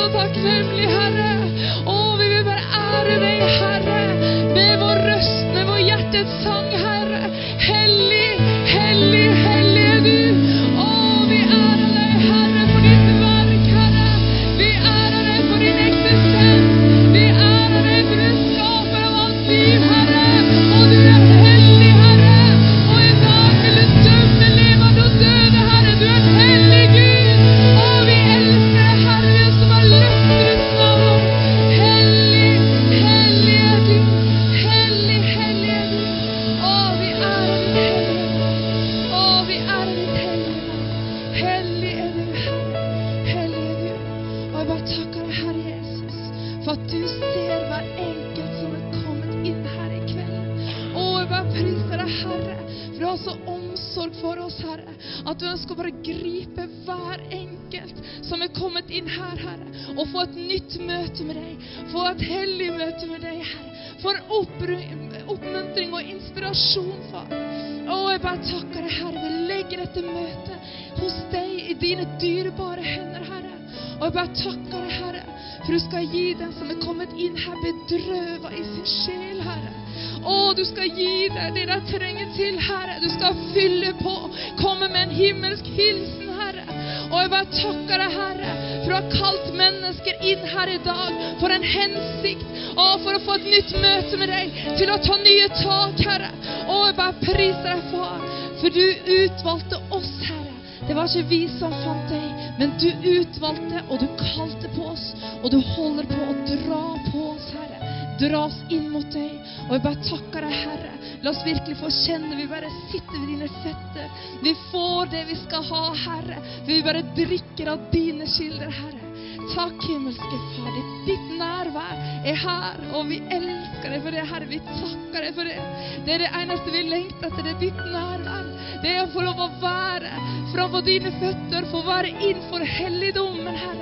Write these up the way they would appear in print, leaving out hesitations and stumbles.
så takknemlig, Herre. Vi vil bare ære deg, Herre, med vår røst, med vår hjertets sang, Herre. Hellig, hellig, hellig er du. Vi ærer deg, Herre, for ditt verk, Herre. Vi ærer deg for din eksistens. Vi ærer deg for du skaper av alt liv, Herre. Og du er hellig, Herre. Og i dag vil du dømme levende og døde, Herre. Du er hellig, Gud. Vi elsker, Herre, som har løftet ditt navn. Hellig, hellig er du. Hellig, hellig er du. Vi ærer ditt hellige navn. Vi ærer ditt hellige navn. Hellig er du, Herre. Hellig er du. Jeg bare takker deg, Herre Jesus, for at du ser hver enkelt som er kommet inn her i kveld. Jeg bare priser deg, Herre, for du har så omsorg for oss, Herre, at du ønsker bare gripe hver enkelt som er kommet inn her, Herre, og få et nytt møte med deg, få et hellig møte med deg, Herre, for oppmuntring og inspirasjon, far. Jeg bare takker deg, Herre, vi legger dette møtet hos deg i dine dyrebare hender, Herre. Jeg bare takker deg, Herre, for du skal gi den som er kommet inn her bedrøvet i sin sjel, Herre. Du skal gi deg det der trenger til, Herre. Du skal fylle på, komme med en himmelsk hilsen, Herre. Jeg bare takker deg, Herre, for du har kalt mennesker inn her i dag for en hensikt, for å få et nytt møte med deg, til å ta nye tak, Herre. Jeg bare priser deg, far, for du utvalgte oss, Herre. Det var ikke vi som fant deg, men du utvalgte, og du kalte på oss, og du holder på å dra på oss, Herre. Dra oss inn mot deg. Jeg bare takker deg, Herre. La oss virkelig få kjenne, vi bare sitter ved dine føtter. Vi får det vi skal ha, Herre. Vi bare drikker av dine kilder, Herre. Takk, himmelske Far. Ditt nærvær er her, og vi elsker deg for det, Herre. Vi takker deg for det. Det er det eneste vi lengter etter, det er ditt nærvær. Det er å få lov å være framfor dine føtter, få være innenfor helligdommen, Herre.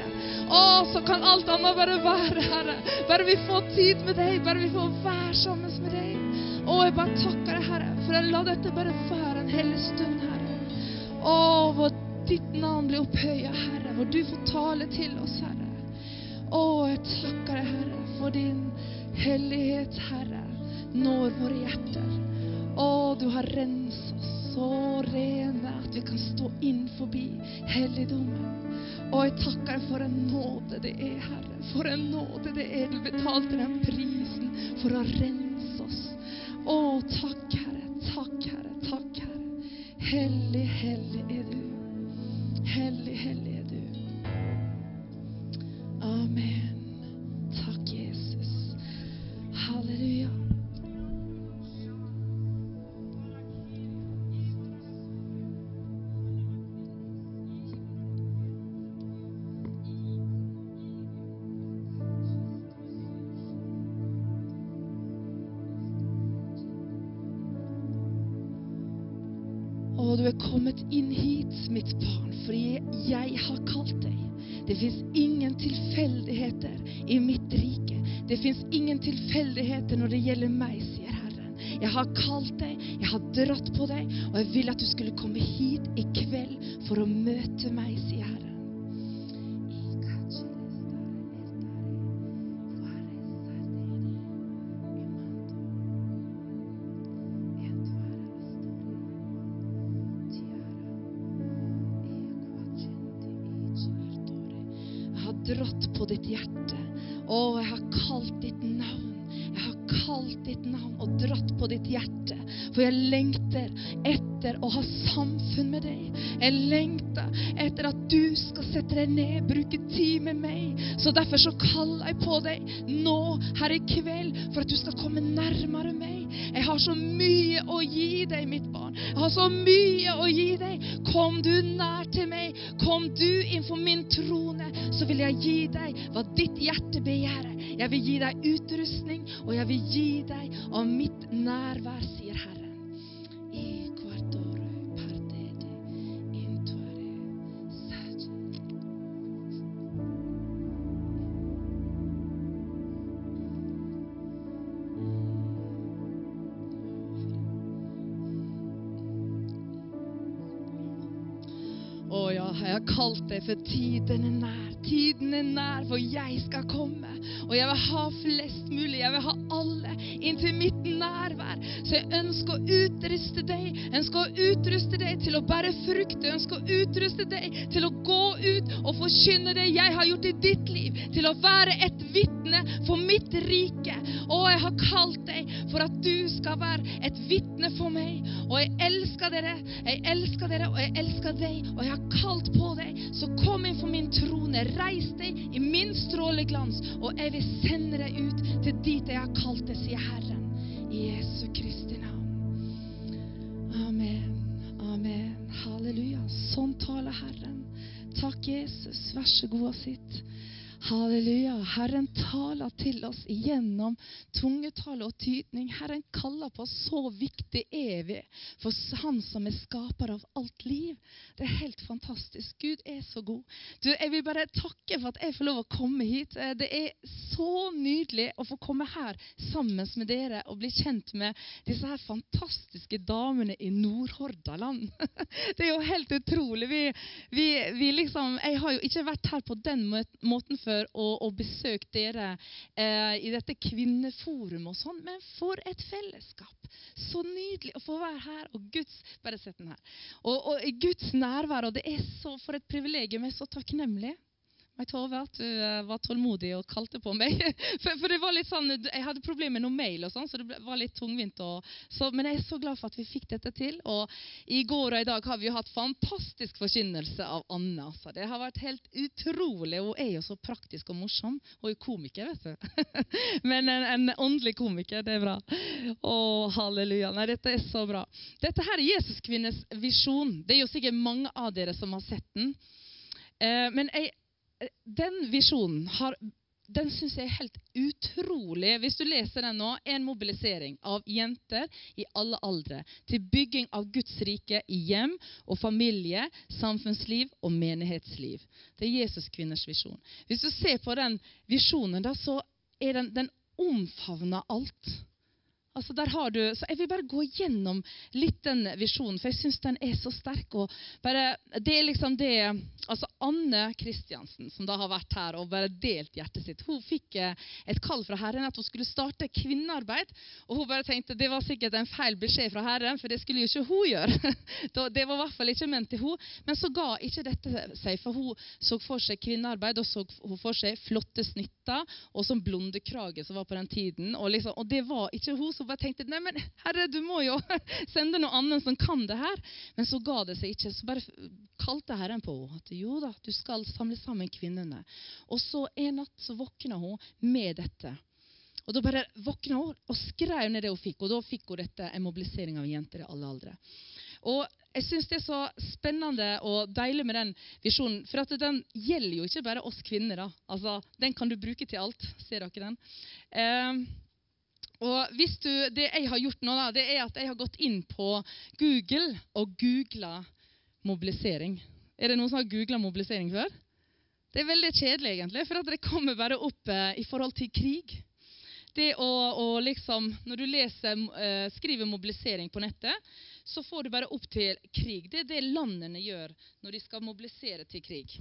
Så kan alt annet bare være, Herre. Bare vi får tid med deg, bare vi får være sammen med deg. Jeg bare takker deg, Herre, for jeg la dette bare være en hellig stund, Herre. Hvor ditt navn blir opphøyet, Herre, hvor du får tale til oss, Herre. Jeg takker deg, Herre, for din hellighet, Herre, når våre hjerter. Du har renset oss så rene at vi kan stå inn forbi helligdommen. Jeg takker deg for en nåde det er, Herre. For en nåde det er. Du betalte den prisen for å rense oss. Takk, Herre. Takk, Herre. Takk, Herre. Hellig, hellig er du. Hellig, hellig er du. Amen. Takk, Jesus. Halleluja. Du er kommet inn hit, mitt barn, fordi jeg har kalt deg. Det finnes ingen tilfeldigheter i mitt rike. Det finnes ingen tilfeldigheter når det gjelder meg, sier Herren. Jeg har kalt deg, jeg har dratt på deg, og jeg vil at du skulle komme hit i kveld for å møte meg, sier Herren. Dratt på ditt hjerte. Jeg har kalt ditt navn. Jeg har kalt ditt navn og dratt på ditt hjerte. For jeg lengter etter å ha samfunn med deg. Jeg lengter etter at du skal sette deg ned, bruke tid med meg. Så derfor så kaller jeg på deg nå, her i kveld, for at du skal komme nærmere meg. Jeg har så mye å gi deg, mitt barn. Jeg har så mye å gi deg. Kom du nær til meg. Kom du innenfor min trone, så vil jeg gi deg hva ditt hjerte begjærer. Jeg vil gi deg utrustning, og jeg vil gi deg av mitt nærvær, sier Herren. Ja, jeg har kalt deg for tiden nær. Tiden nær for jeg skal komme. Og jeg vil ha flest mulig, jeg vil ha alle inn til mitt nærvær. Så jeg ønsker å utruste deg. Jeg ønsker å utruste deg til å bære frukt. Jeg ønsker å utruste deg til å gå ut og forkynne det jeg har gjort i ditt liv. Til å være et vitne for mitt rike. Og jeg har kalt deg for at du skal være et vitne for meg. Og jeg elsker dere, og jeg elsker deg. Og jeg har kalt på deg. Så kom inn for min trone. Reis deg i min stråleglans. Og jeg vil sende deg ut til dit jeg har kalt deg, sier Herren. I Jesu Kristi navn. Amen. Amen. Halleluja. Sånn taler Herren. Takk Jesus. Vær så god og sitt. Halleluja. Herren taler til oss igjennom tungetale og tydning. Herren kaller på så viktig evig for han som er skaper av alt liv. Det er helt fantastisk. Gud er så god. Du, jeg vil bare takke for at jeg får lov å komme hit. Det er så nydelig å få komme her sammen med dere og bli kjent med disse her fantastiske damene i Nordhordaland. Det er jo helt utrolig. Vi liksom, jeg har jo ikke vært her på den måten før og besøkt dere i dette kvinneforum og sånn, men for et fellesskap. Så nydelig å få være her, og Guds, bare sett den her, og i Guds nærvær, og det er så for et privilegium, jeg er så takknemlig. Jeg tror at du var tålmodig og kalte på meg. For det var litt sånn, jeg hadde problemer med noen mail og sånn, så det var litt tungvint. Men jeg er så glad for at vi fikk dette til. Og i går og i dag har vi jo hatt fantastisk forkynnelse av Anna. Så det har vært helt utrolig. Hun er jo så praktisk og morsom. Hun er komiker, vet du. Men en åndelig komiker, det er bra. Halleluja. Nei, dette er så bra. Dette her er Jesus kvinnes visjon. Det er jo sikkert mange av dere som har sett den. Men den visjonen den synes jeg er helt utrolig. Hvis du leser den nå, en mobilisering av jenter i alle aldre til bygging av Guds rike i hjem og familie, samfunnsliv og menighetsliv. Det er Jesus kvinners visjon. Hvis du ser på den visjonen da, så er den omfavner alt. Altså der har du, så jeg vil bare gå gjennom litt den visjonen, for jeg synes den er så sterk. Og bare, det er liksom det, altså Anne Kristiansen, som da har vært her og bare delt hjertet sitt, hun fikk et kall fra Herren at hun skulle starte kvinnearbeid, og hun bare tenkte, det var sikkert en feil beskjed fra Herren, for det skulle jo ikke hun gjøre. Det var i hvert fall ikke ment til hun, men så ga ikke dette seg, for hun så for seg kvinnearbeid, og så hun for seg flotte snitter, og sånn blonde krage som var på den tiden, og det var ikke hun som bare tenkte, nei, men Herre, du må jo sende noen annen som kan det her. Men så ga det seg ikke, så bare kalte Herren på henne, at jo da, du skal samle sammen kvinnene. Og så en natt så våkna hun med dette. Og da bare våkna hun og skrev ned det hun fikk, og da fikk hun dette, en mobilisering av jenter i alle aldre. Og jeg synes det er så spennende og deilig med den visjonen, for at den gjelder jo ikke bare oss kvinner da. Altså, den kan du bruke til alt, ser dere den? Og hvis det jeg har gjort nå da, det er at jeg har gått inn på Google og googlet mobilisering. Er det noen som har googlet mobilisering før? Det er veldig kjedelig egentlig, for at det kommer bare opp i forhold til krig. Det å liksom, når du skriver mobilisering på nettet, så får du bare opp til krig. Det er det landene gjør når de skal mobilisere til krig.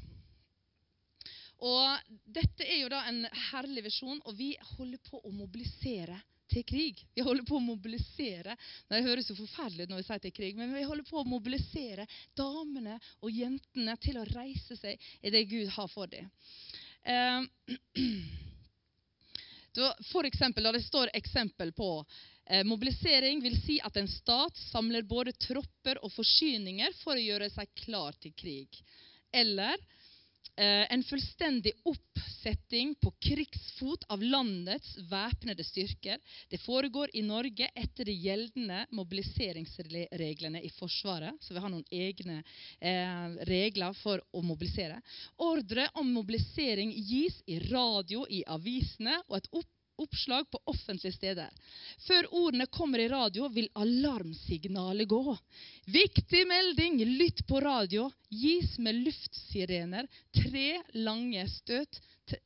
Og dette er jo da en herlig visjon, og vi holder på å mobilisere til krig. Vi holder på å mobilisere, det høres jo forferdelig når vi sier til krig, men vi holder på å mobilisere damene og jentene til å reise seg i det Gud har for dem. For eksempel, da det står eksempel på mobilisering vil si at en stat samler både tropper og forsyninger for å gjøre seg klar til krig. Eller en fullstendig oppsetting på krigsfot av landets væpnede styrker. Det foregår i Norge etter de gjeldende mobiliseringsreglene i Forsvaret, så vi har noen egne regler for å mobilisere. Ordre om mobilisering gis i radio, i avisene og et oppslag på offentlige steder. Før ordene kommer i radio vil alarmsignalet gå. Viktig melding, lytt på radio, gis med luftsirener, 3 lange støt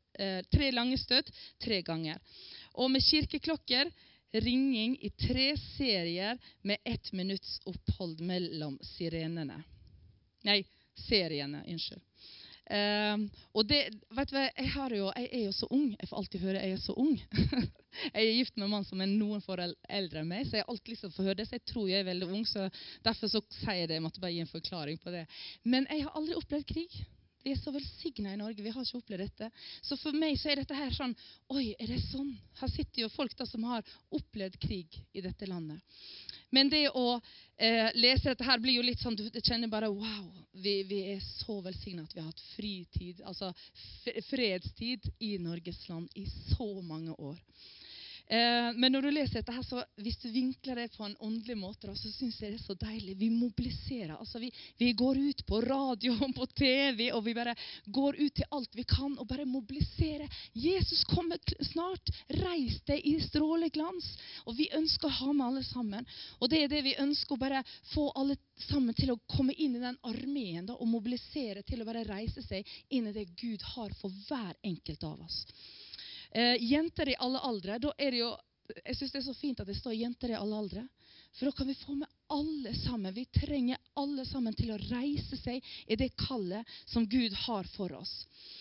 3 ganger. Og med kirkeklokker, ringing i 3 serier med 1 minutts opphold mellom sirenene. Nei, seriene, unnskyld. Og det, vet du hva, jeg er jo så ung. Jeg får alltid høre jeg er så ung. Jeg er gift med en mann som er noen for eldre enn meg, så jeg alltid liksom får høre det, så jeg tror jeg er veldig ung, så derfor så sier jeg det, jeg måtte bare gi en forklaring på det. Men jeg har aldri opplevd krig. Vi er så velsignet i Norge, vi har ikke opplevd dette. Så for meg så er dette her sånn, oi, er det sånn? Her sitter jo folk da som har opplevd krig i dette landet. Men det å lese dette her blir jo litt sånn, du kjenner bare, wow, vi er så velsignet at vi har hatt fritid, altså fredstid i Norges land i så mange år. Men når du leser dette her, så hvis du vinkler det på en åndelig måte, så synes jeg det er så deilig. Vi mobiliserer, altså vi går ut på radio og på TV, og vi bare går ut til alt vi kan, og bare mobiliserer. Jesus kommer snart, reis deg i stråleglans, og vi ønsker å ha med alle sammen. Og det er det vi ønsker, å bare få alle sammen til å komme inn i den armeen, da, og mobilisere til å bare reise seg inn i det Gud har for hver enkelt av oss. Jenter i alle aldre, da er det jo, jeg synes det er så fint at det står jenter i alle aldre, for da kan vi få med alle sammen. Vi trenger alle sammen til å reise seg i det kallet som Gud har for oss.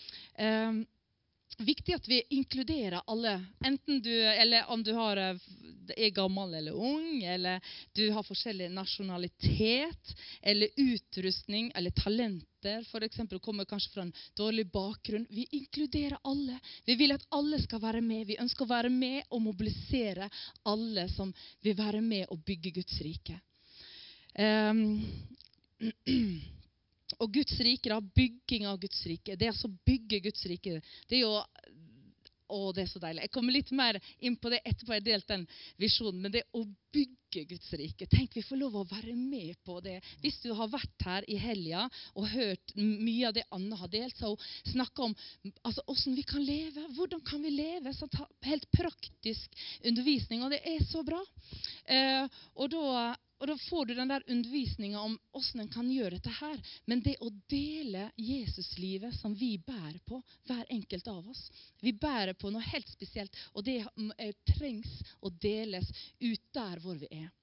Viktig at vi inkluderer alle, enten du, eller om du er gammel eller ung, eller du har forskjellig nasjonalitet, eller utrustning, eller talenter, for eksempel kommer kanskje fra en dårlig bakgrunn. Vi inkluderer alle. Vi vil at alle skal være med. Vi ønsker å være med og mobilisere alle som vil være med og bygge Guds rike. Og Guds rike, da, bygging av Guds rike, det er altså bygge Guds rike, det er jo, det er så deilig. Jeg kommer litt mer inn på det etterpå, jeg har delt den visjonen, men det er å bygge Guds rike. Tenk, vi får lov å være med på det. Hvis du har vært her i helga og hørt mye av det Anne har delt, så snakker om altså, hvordan vi kan leve, hvordan kan vi leve, så helt praktisk undervisning, og det er så bra. Og da får du den der undervisningen om hvordan en kan gjøre dette her. Men det å dele Jesuslivet som vi bærer på, hver enkelt av oss. Vi bærer på noe helt spesielt, og det trengs å deles ut der hvor vi er.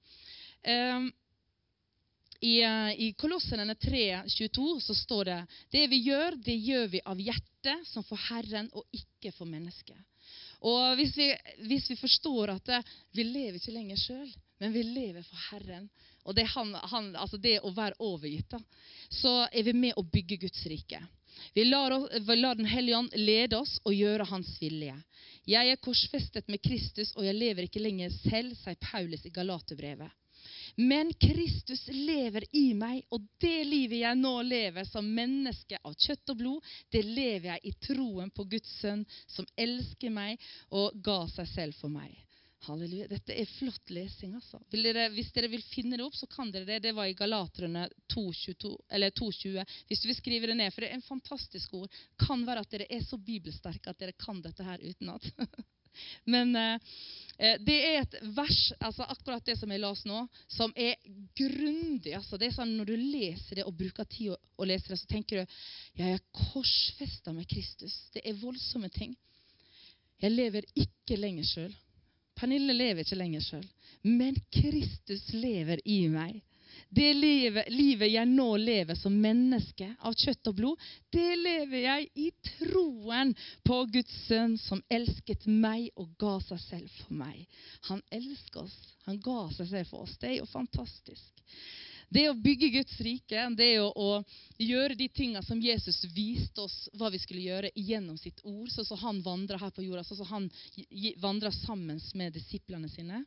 I Kolosserne 3:22 så står det, det gjør vi av hjertet som for Herren og ikke for mennesket. Og hvis vi forstår at vi lever ikke lenger selv, men vi lever for Herren, og det er altså det å være overgitt, da, så er vi med å bygge Guds rike. Vi lar Den Hellige Ånd lede oss og gjøre hans vilje. Jeg er korsfestet med Kristus, og jeg lever ikke lenger selv, sier Paulus i Galaterbrevet. Men Kristus lever i meg, og det livet jeg nå lever som menneske av kjøtt og blod, det lever jeg i troen på Guds sønn, som elsker meg og ga seg selv for meg. Halleluja, dette er flott lesing, altså. Hvis dere vil finne det opp, så kan dere det. Det var i Galaterne 2:20. Hvis du vil skrive det ned, for det er en fantastisk ord. Kan være at dere er så bibelsterke at dere kan dette her utenat. Men det er et vers, altså akkurat det som jeg las nå, som er grundig. Altså det er sånn, når du leser det og bruker tid å lese det, så tenker du, jeg er korsfestet med Kristus. Det er voldsomme ting. Jeg lever ikke lenger selv. Pernille lever ikke lenger selv, men Kristus lever i meg. Det livet jeg nå lever som menneske av kjøtt og blod, det lever jeg i troen på Guds sønn som elsket meg og ga seg selv for meg. Han elsker oss, han ga seg selv for oss. Det er jo fantastisk. Det å bygge Guds rike, det er å gjøre de tingene som Jesus viste oss hva vi skulle gjøre gjennom sitt ord, så han vandrer her på jorda, så han vandrer sammen med disiplene sine.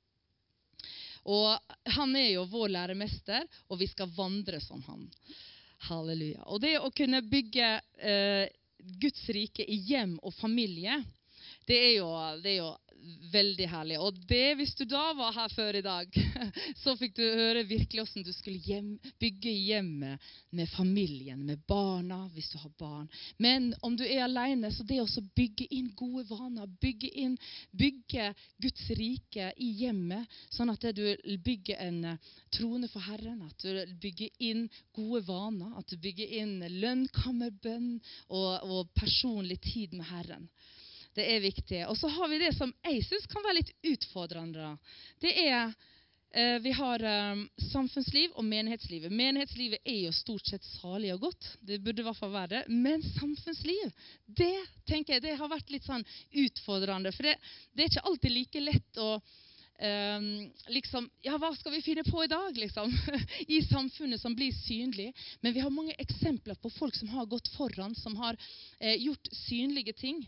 Og han er jo vår læremester, og vi skal vandre som han. Halleluja. Og det å kunne bygge Guds rike i hjem og familie, det er jo veldig herlig. Og det, hvis du da var her før i dag, så fikk du høre virkelig hvordan du skulle bygge hjemmet med familien, med barna, hvis du har barn. Men om du er alene, så det er også bygge inn gode vaner, bygge Guds rike i hjemmet, sånn at du bygger en trone for Herren, at du bygger inn gode vaner, at du bygger inn lønnkammerbønn og personlig tid med Herren. Det er viktig. Og så har vi det som jeg synes kan være litt utfordrende. Det er Vi har samfunnsliv og menighetslivet. Menighetslivet er jo stort sett salig og godt. Det burde i hvert fall være det. Men samfunnsliv, det tenker jeg, det har vært litt sånn utfordrende. For det er ikke alltid like lett å liksom, ja, hva skal vi finne på i dag, liksom? I samfunnet som blir synlig. Men vi har mange eksempler på folk som har gått foran, som har gjort synlige ting.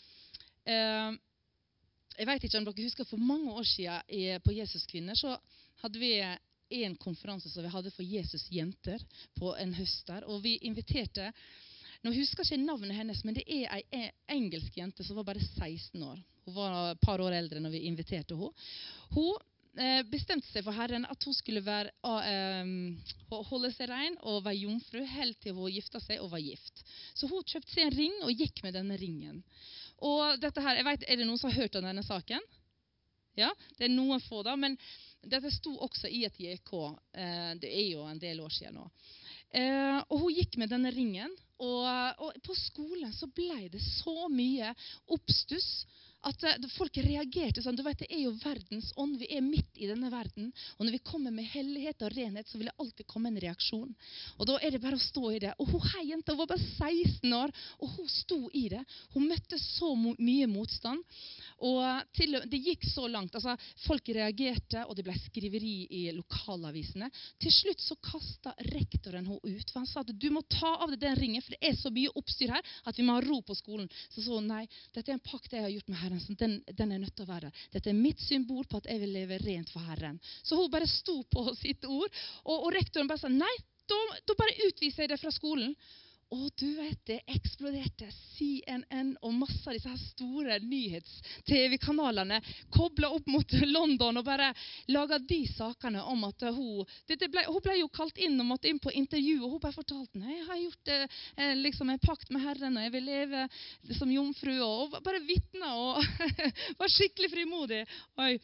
Jeg vet ikke om dere husker, for mange år siden på Jesus Kvinner så hadde vi en konferanse som vi hadde for Jesus jenter på en høst der, og vi inviterte, nå husker jeg ikke navnet hennes, men det er en engelsk jente som var bare 16 år. Hun var et par år eldre når vi inviterte henne. Hun bestemte seg for Herren at hun skulle holde seg ren og være jomfru helt til hun gifta seg og var gift. Så hun kjøpte seg en ring og gikk med denne ringen. Og dette her, jeg vet, er det noen som har hørt om denne saken? Ja, det er noen få da, men dette sto også i et JK. Det er jo en del år siden nå. Og hun gikk med denne ringen, og på skolen så ble det så mye oppstuss at folk reagerte sånn. Du vet, det er jo verdens ånd. Vi er midt i denne verden. Og når vi kommer med hellighet og renhet, så vil det alltid komme en reaksjon. Og da er det bare å stå i det. Og hun her jenta var bare 16 år, og hun sto i det. Hun møtte så mye motstand. Og det gikk så langt. Altså, folk reagerte, og det ble skriveri i lokalavisene. Til slutt så kastet rektoren henne ut. For han sa at du må ta av deg den ringen, for det er så mye oppstyr her, at vi må ha ro på skolen. Så sa hun, nei, dette er en pakt jeg har gjort med Herren. Den er nødt til å være. Dette er mitt symbol på at jeg vil leve rent for Herren. Så hun bare sto på sitt ord, og rektoren bare sa, nei, da bare utviser jeg det fra skolen. Og du vet, det eksploderte. CNN og masse av disse her store nyhets-TV-kanalene koblet opp mot London og bare laget de sakene om at hun ble jo kalt inn og måtte inn på intervju, og hun bare fortalte, nei, jeg har gjort liksom en pakt med Herren, og jeg vil leve som jomfru, og bare vittne, og var skikkelig frimodig. Oi.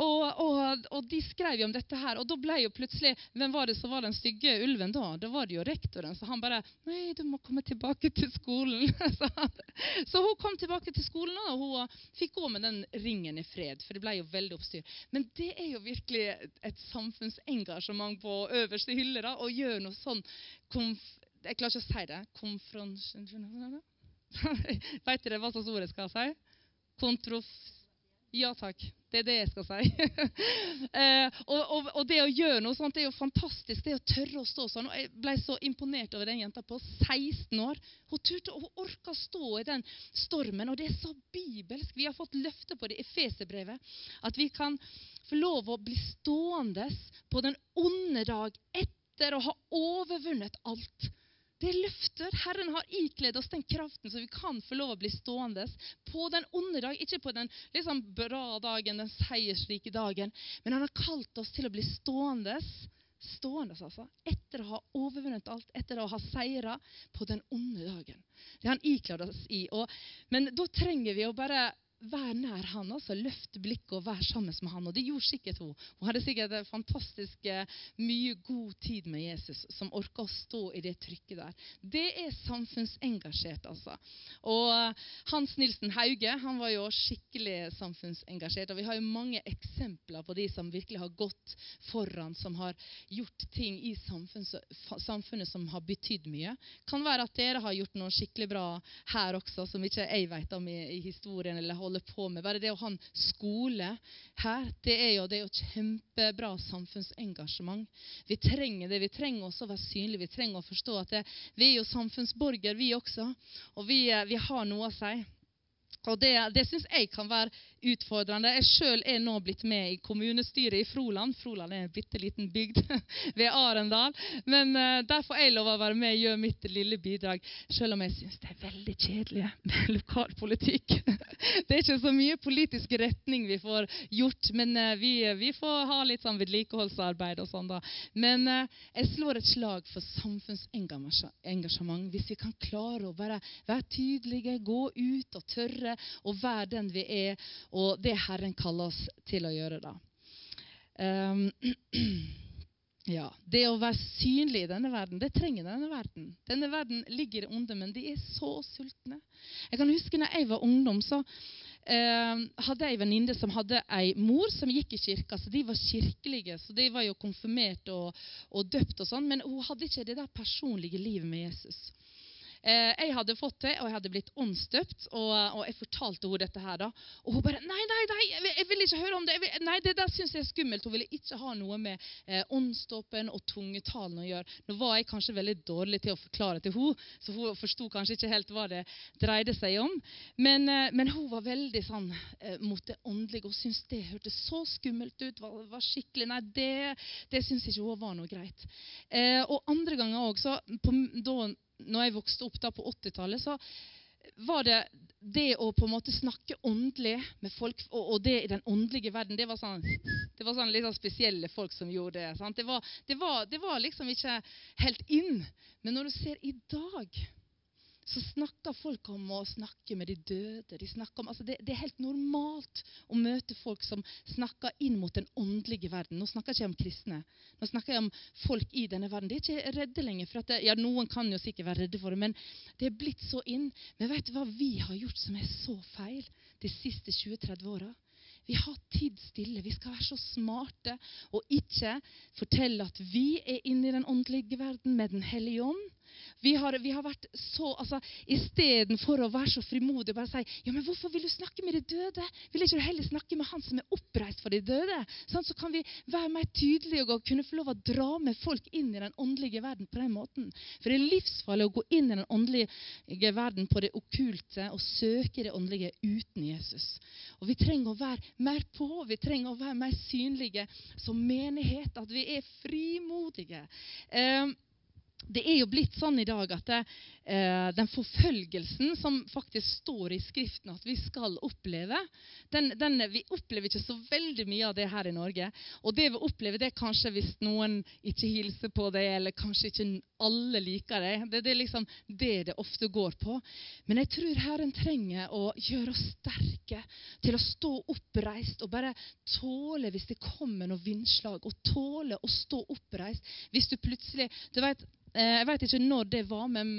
Og de skrev jo om dette her, og da ble jo plutselig, hvem var det som var den stygge ulven da? Da var det jo rektoren, så han bare, nei, du må komme tilbake til skolen. Så hun kom tilbake til skolen, og hun fikk gå med den ringen i fred, for det ble jo veldig oppstyr. Men det er jo virkelig et samfunnsengasjement på øverste hylle, da, og gjør noe sånn, jeg klarer ikke å si det, vet dere hva slags ord jeg skal si? Ja takk, det er det jeg skal si. og det å gjøre noe sånt, det er jo fantastisk, det å tørre å stå sånn. Og jeg ble så imponert over den jenta på 16 år. Hun orket å stå i den stormen, og det er så bibelsk. Vi har fått løfte på det i Efeserbrevet, at vi kan få lov å bli stående på den onde dag etter å ha overvunnet alt. Det løfter. Herren har ikledd oss den kraften så vi kan få lov å bli stående på den onde dag, ikke på den liksom bra dagen, den seiersrike dagen, men han har kalt oss til å bli stående altså, etter å ha overvunnet alt, etter å ha seiret på den onde dagen. Det har han ikledd oss i, men da trenger vi å bare være nær han, altså løfte blikket og være sammen med han, og det gjorde sikkert hun. Hun hadde sikkert fantastisk mye god tid med Jesus, som orket å stå i det trykket der. Det er samfunnsengasjert, altså. Og Hans Nilsen Hauge, han var jo skikkelig samfunnsengasjert, og vi har jo mange eksempler på de som virkelig har gått foran, som har gjort ting i samfunnet som har betydd mye. Kan være at dere har gjort noe skikkelig bra her også, som ikke jeg vet om i historien, eller holder på med. Bare det å ha en skole her, det er jo kjempebra samfunnsengasjement. Vi trenger det, vi trenger også å være synlige, vi trenger å forstå at vi er jo samfunnsborger, vi også, og vi har noe å si. Og det synes jeg kan være utfordrende. Jeg selv er nå blitt med i kommunestyret i Froland. Froland er en bitteliten bygd ved Arendal. Men der får jeg lov å være med og gjøre mitt lille bidrag, selv om jeg synes det er veldig kjedelig med lokalpolitikk. Det er ikke så mye politisk retning vi får gjort, men vi får ha litt sånn vedlikeholdsarbeid og sånn da. Men jeg slår et slag for samfunnsengasjement. Hvis vi kan klare å bare være tydelige, gå ut og tørre og være den vi er, og det Herren kaller oss til å gjøre da. Ja, det å være synlig i denne verden, det trenger denne verden. Denne verden ligger i onde, men de er så sultne. Jeg kan huske når jeg var ungdom, så hadde jeg en venninne som hadde en mor som gikk i kirka, så de var kirkelige, så de var jo konfirmert og døpt og sånn, men hun hadde ikke det der personlige livet med Jesus. Jeg hadde fått det, og jeg hadde blitt åndsdøpt, og jeg fortalte henne dette her da, og hun bare, nei, jeg vil ikke høre om det, nei, det der synes jeg er skummelt, hun ville ikke ha noe med åndsdåpen og tungetalen å gjøre. Nå var jeg kanskje veldig dårlig til å forklare til henne, så hun forstod kanskje ikke helt hva det dreide seg om, men hun var veldig sånn mot det åndelige, og syntes det hørtes så skummelt ut, var skikkelig, nei, det synes ikke hun var noe greit. Og andre ganger også, når jeg vokste opp da på 80-tallet, så var det å på en måte snakke åndelig med folk, og det i den åndelige verden, det var sånn litt sånn spesielle folk som gjorde det. Sant? Det var liksom ikke helt inn. Men når du ser i dag, så snakker folk om å snakke med de døde. De snakker om, altså det er helt normalt å møte folk som snakker inn mot den åndelige verden. Nå snakker jeg ikke om kristne. Nå snakker jeg om folk i denne verden. De er ikke redde lenger, for at noen kan jo sikkert være redde for det, men det er blitt så inn. Men vet du hva vi har gjort som er så feil de siste 20-30 årene? Vi har tid stille. Vi skal være så smarte og ikke fortelle at vi er inne i den åndelige verden med den hellige ånd. Vi har vært så, altså, i stedet for å være så frimodig og bare si, ja, men hvorfor vil du snakke med de døde? Vil ikke du heller snakke med han som er oppreist for de døde? Sånn, så kan vi være mer tydelige og kunne få lov å dra med folk inn i den åndelige verden på den måten. For det er livsfarlig å gå inn i den åndelige verden på det okkulte og søke det åndelige uten Jesus. Og vi trenger å være mer på, vi trenger å være mer synlige som menighet, at vi er frimodige. Det er jo blitt sånn i dag at den forfølgelsen som faktisk står i skriften at vi skal oppleve, vi opplever ikke så veldig mye av det her i Norge. Og det vi opplever, det er kanskje hvis noen ikke hilser på det, eller kanskje ikke alle liker det. Det er liksom det ofte går på. Men jeg tror Herren trenger å gjøre oss sterke til å stå oppreist og bare tåle hvis det kommer noen vindslag, og tåle å stå oppreist hvis du plutselig, du vet, jeg vet ikke når det var, men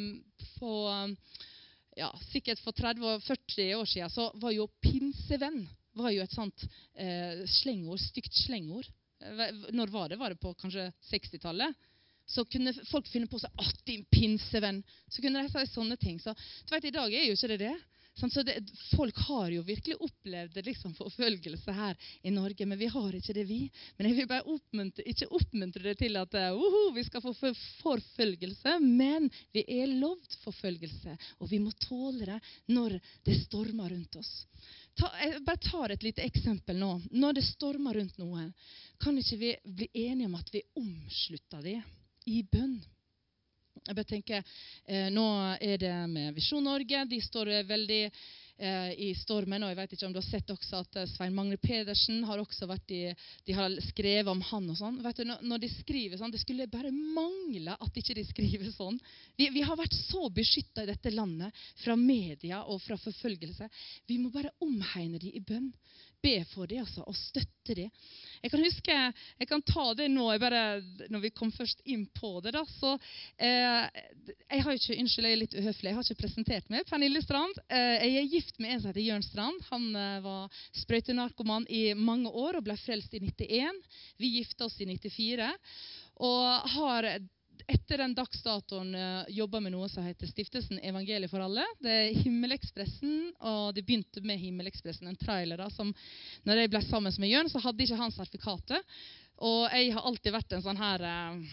sikkert for 30-40 år siden, så var jo pinsevenn var jo et sånt slengord, stygt slengord. Når var det? Var det på kanskje 60-tallet? Så kunne folk finne på seg, din pinsevenn. Så kunne de si sånne ting. Så du vet, i dag er jo ikke det. Så folk har jo virkelig opplevd det, liksom, forfølgelse her i Norge, men vi har ikke det, vi. Men jeg vil bare ikke oppmuntre det til at vi skal få forfølgelse, men vi er lovd forfølgelse, og vi må tåle det når det stormer rundt oss. Jeg bare tar et lite eksempel nå. Når det stormer rundt noen, kan ikke vi bli enige om at vi omslutter det i bønn? Jeg bare tenker, nå er det med Visjon Norge, de står veldig i stormen, og jeg vet ikke om du har sett også at Svein Magne Pedersen har også vært de har skrevet om han og sånn. Vet du, når de skriver sånn, det skulle bare mangle at ikke de skriver sånn. Vi har vært så beskyttet i dette landet fra media og fra forfølgelse. Vi må bare omhegne de i bønn. Be for det, altså, og støtte det. Jeg kan huske, jeg kan ta det nå, når vi kom først inn på det da, så jeg har ikke, unnskyld, jeg er litt uhøflig, jeg har ikke presentert meg, Pernille Strand. Jeg er gift med en som heter Jørn Strand. Han var sprøytenarkoman i mange år og ble frelst i 91. Vi gifte oss i 94, og har etter den dagsdatoen jobbet med noe som heter Stiftelsen Evangeliet for alle. Det er Himmelekspressen, og det begynte med Himmelekspressen, en trailer da, som når jeg ble sammen med Jørn, så hadde ikke han sertifikatet. Og jeg har alltid vært en sånn her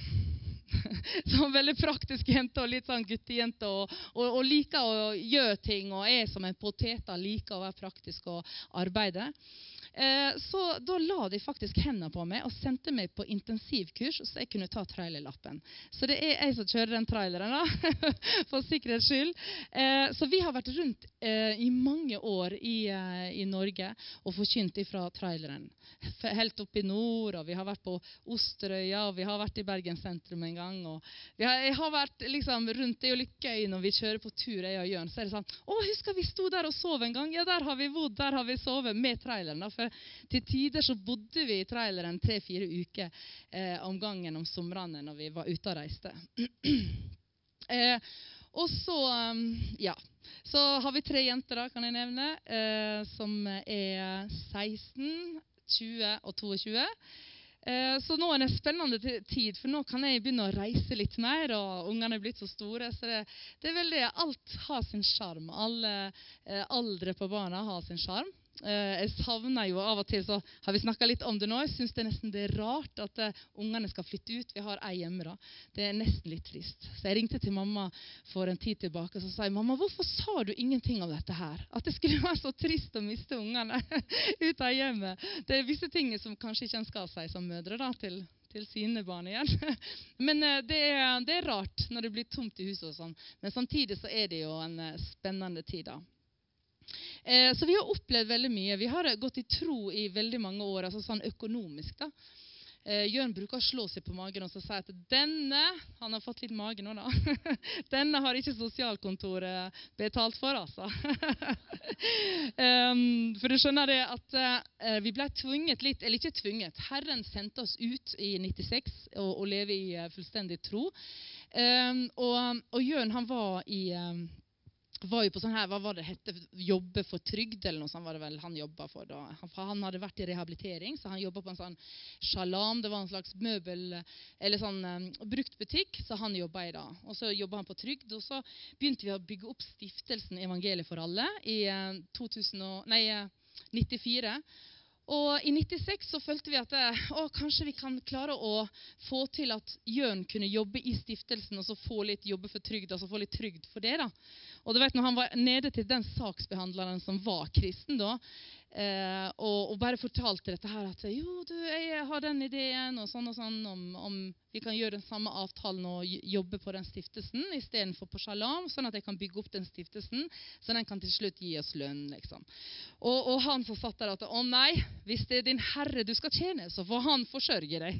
sånn veldig praktisk jente og litt sånn guttejente, og liker å gjøre ting, og er som en potet, liker å være praktisk og arbeide. Så da la de faktisk hendene på meg og sendte meg på intensivkurs, så jeg kunne ta trailerlappen. Så det er jeg som kjører den traileren da, for sikkerhets skyld. Så vi har vært rundt i mange år i Norge og forkynt ifra traileren. Helt opp i nord, og vi har vært på Osterøya, og vi har vært i Bergen sentrum en gang. Og jeg har vært liksom rundt, det er jo litt gøy når vi kjører på tur, jeg og Jørn, så er det sånn, husker vi sto der og sov en gang? Ja, der har vi bodd, der har vi sovet med traileren da, for til tider så bodde vi i traileren 3-4 uker om gangen om somrene når vi var ute og reiste. Og så, så har vi 3 jenter da, kan jeg nevne, som er 16, 20 og 22. Så nå er det en spennende tid, for nå kan jeg begynne å reise litt mer, og ungene er blitt så store, så det er veldig, alt har sin charm. Alle aldre på barna har sin charm. Jeg savner jo av og til, så har vi snakket litt om det nå, jeg synes det nesten det er rart at ungene skal flytte ut. Vi har ei hjemme da. Det er nesten litt trist. Så jeg ringte til mamma for en tid tilbake, og så sa jeg, mamma, hvorfor sa du ingenting om dette her? At det skulle være så trist å miste ungene ut av hjemmet. Det er visse ting som kanskje ikke ønsker seg som mødre da, til sine barn igjen. Men det er rart når det blir tomt i huset og sånn. Men samtidig så er det jo en spennende tid da. Så vi har opplevd veldig mye. Vi har gått i tro i veldig mange år, altså sånn økonomisk da. Jørn bruker å slå seg på magen og så si at denne, han har fått litt mage nå da, denne har ikke sosialkontoret betalt for altså. For du skjønner det at vi ble tvunget litt, eller ikke tvunget, Herren sendte oss ut i 96 og leve i fullstendig tro. Og Jørn han var jo på sånn her, hva var det hette, jobbe for trygd eller noe sånt var det vel han jobbet for da. Han hadde vært i rehabilitering, så han jobbet på en sånn Shalom, det var en slags møbel, eller sånn brukt butikk, så han jobbet i da. Og så jobbet han på trygd, og så begynte vi å bygge opp stiftelsen Evangeliet for alle i 94. Og i 96 så følte vi at kanskje vi kan klare å få til at Jørn kunne jobbe i stiftelsen, og så få litt jobbe for trygd, altså få litt trygd for det da. Og du vet, når han var nede til den saksbehandleren som var kristen da, og bare fortalte dette her, at jo, jeg har den ideen, og sånn, om vi kan gjøre den samme avtalen og jobbe på den stiftelsen, i stedet for på Shalom, sånn at jeg kan bygge opp den stiftelsen, så den kan til slutt gi oss lønn, liksom. Og han som satt der at, nei, hvis det er din Herre du skal tjene, så får han forsørge deg.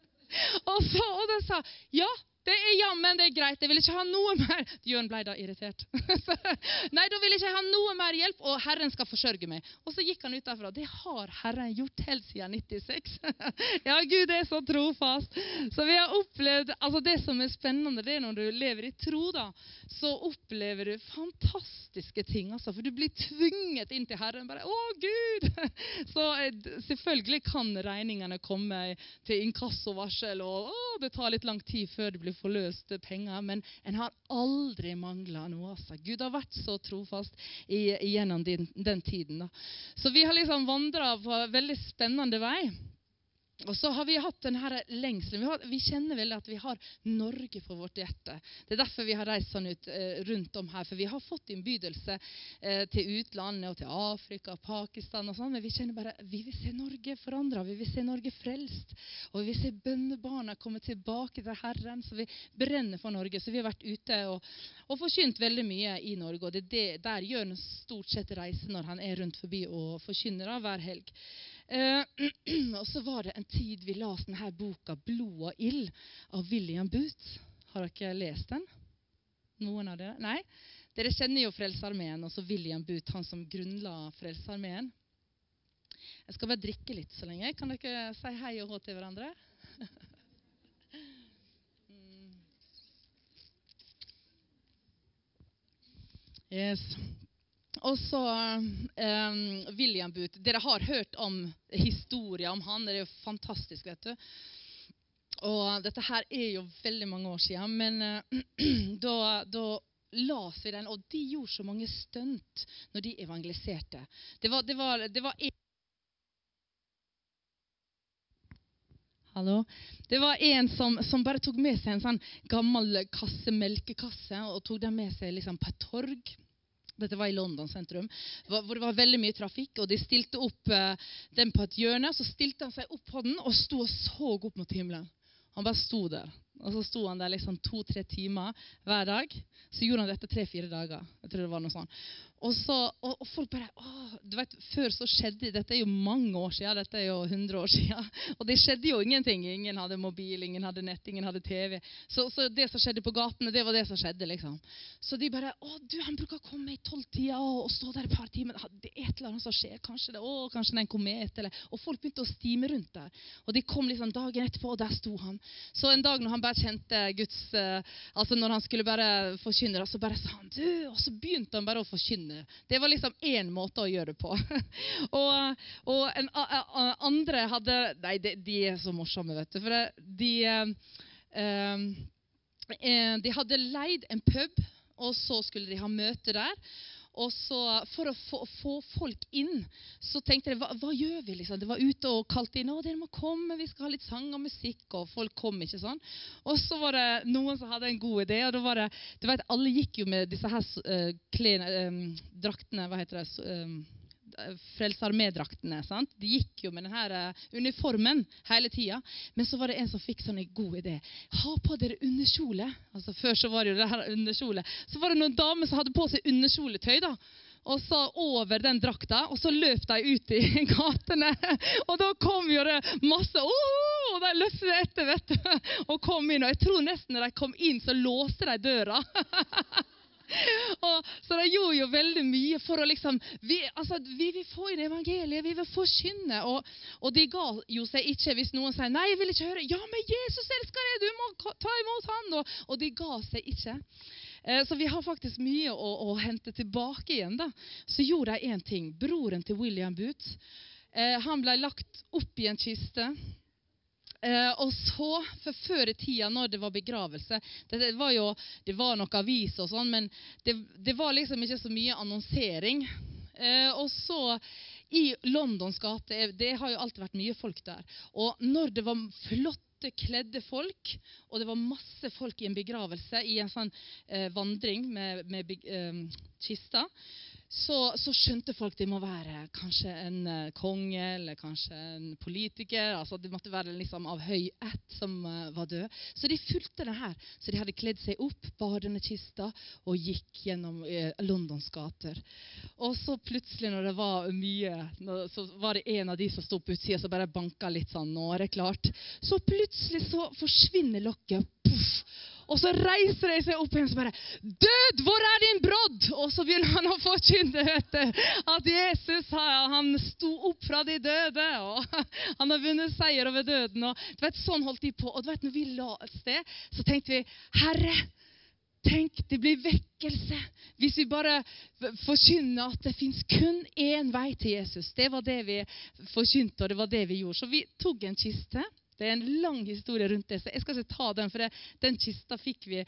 og den sa, ja, det er jammen, det er greit, jeg vil ikke ha noe mer. Jørn ble da irritert. Nei, da vil jeg ikke ha noe mer hjelp, og Herren skal forsørge meg. Og så gikk han ut derfra. Det har Herren gjort helt siden 96. Ja, Gud er så trofast. Så vi har opplevd, altså det som er spennende, det er når du lever i tro da, så opplever du fantastiske ting, altså, for du blir tvunget inn til Herren, bare, Gud! Så selvfølgelig kan regningene komme til inkassovarsel, og det tar litt lang tid før det blir forløste penger, men en har aldri manglet noe. Altså. Gud har vært så trofast gjennom den tiden. Da. Så vi har liksom vandret på en veldig spennende vei. Og så har vi hatt denne lengselen. Vi kjenner vel at vi har Norge på vårt hjerte. Det er derfor vi har reist sånn ut rundt om her, for vi har fått innbydelse til utlandet og til Afrika, Pakistan og sånn, men vi kjenner bare, vi vil se Norge forandret, vi vil se Norge frelst, og vi vil se bønnebarna komme tilbake til Herren, så vi brenner for Norge. Så vi har vært ute og forkynt veldig mye i Norge, og det er der Jørn stort sett reiser når han er rundt forbi og forkynner da, hver helg. Og så var det en tid vi las denne boka Blod og ild av William Booth. Har dere lest den? Noen av dere? Nei? Dere kjenner jo Frelsesarmeen, og så William Booth, han som grunnla Frelsesarmeen. Jeg skal bare drikke litt så lenge. Kan dere si hei og hå til hverandre? Yes. Og så William Booth. Dere har hørt om historien om han. Det er jo fantastisk, vet du. Og dette her er jo veldig mange år siden, men da las vi den, og de gjorde så mange stunt når de evangeliserte. Det var en som bare tok med seg en sånn gammel melkekasse, og tok den med seg liksom på et torg. Dette var i London sentrum, hvor det var veldig mye trafikk, og de stilte opp den på et hjørne, så stilte han seg opp på den, og stod og så opp mot himmelen. Han bare stod der, og så stod han der liksom 2-3 timer hver dag. Så gjorde han dette 3-4 dager, jeg tror det var noe sånt. Og folk bare, du vet, før så skjedde, dette jo mange år siden, dette jo 100 år siden, og det skjedde jo ingenting. Ingen hadde mobil, ingen hadde nett, ingen hadde TV. Så det som skjedde på gatene, det var det som skjedde, liksom. Så de bare, han bruker å komme i 12-tida og stå der et par timer. Det et eller annet som skjer, kanskje det, kanskje det en komet, og folk begynte å stime rundt der. Og de kom liksom dagen etterpå, og der sto han. Så en dag når han bare kjente Guds, altså når han skulle bare forkynne, så bare sa han, og så begynte han bare å forkynne. Det var liksom en måte å gjøre det på. og andre hadde, nei, de så morsomme, vet du, for de hadde leid en pub, og så skulle de ha møte der. Og så for å få folk inn, så tenkte jeg, hva gjør vi liksom? Det var ute og kalte inn, dere må komme, vi skal ha litt sang og musikk, og folk kom ikke sånn. Og så var det noen som hadde en god idé, og da var det, du vet, alle gikk jo med disse her draktene, hva heter det, Frelsesarmé-draktene, sant? De gikk jo med denne uniformen hele tiden, men så var det en som fikk sånn en god idé. Ha på dere underkjole, altså før så var det jo det her underkjole, så var det noen damer som hadde på seg underkjoletøy da, og så over den drakta, og så løp de ut i gatene, og da kom jo det masse, og de løftet etter, vet du, og kom inn, og jeg tror nesten når de kom inn, så låste de døra. Så de gjorde jo veldig mye for å liksom, vi vil få inn evangeliet, vi vil forkynne, og de ga jo seg ikke hvis noen sier, nei, jeg vil ikke høre, ja, men Jesus elsker deg, du må ta imot han, og de ga seg ikke. Så vi har faktisk mye å hente tilbake igjen da. Så gjorde de en ting, broren til William Booth, han ble lagt opp i en kiste, og så, for før i tida når det var begravelse, det var nok avis og sånn, men det var liksom ikke så mye annonsering. Og så i Londons gate, det har jo alltid vært mye folk der, og når det var flotte kledde folk, og det var masse folk i en begravelse, i en sånn vandring med kista, så skjønte folk det må være kanskje en konge, eller kanskje en politiker, altså det måtte være liksom av høy ett som var død. Så de fulgte det her, så de hadde kledd seg opp, badende kista, og gikk gjennom Londons gater. Og så plutselig når det var mye, så var det en av de som stod på utsida, så bare banket litt sånn, nå er det klart. Så plutselig så forsvinner lokket, puff! Og så reiser de seg opp igjen og bare, død, hvor er din brodd? Og så begynner han å forkynne, vet du, at Jesus, han sto opp fra de døde, og han har vunnet seier over døden. Og du vet, sånn holdt de på. Og du vet, når vi la et sted, så tenkte vi, Herre, tenk, det blir vekkelse. Hvis vi bare forkynner at det finnes kun en vei til Jesus. Det var det vi forkynte, og det var det vi gjorde. Så vi tok en kiste. Det er en lang historie rundt det, så jeg skal ikke ta den, for den kista fikk vi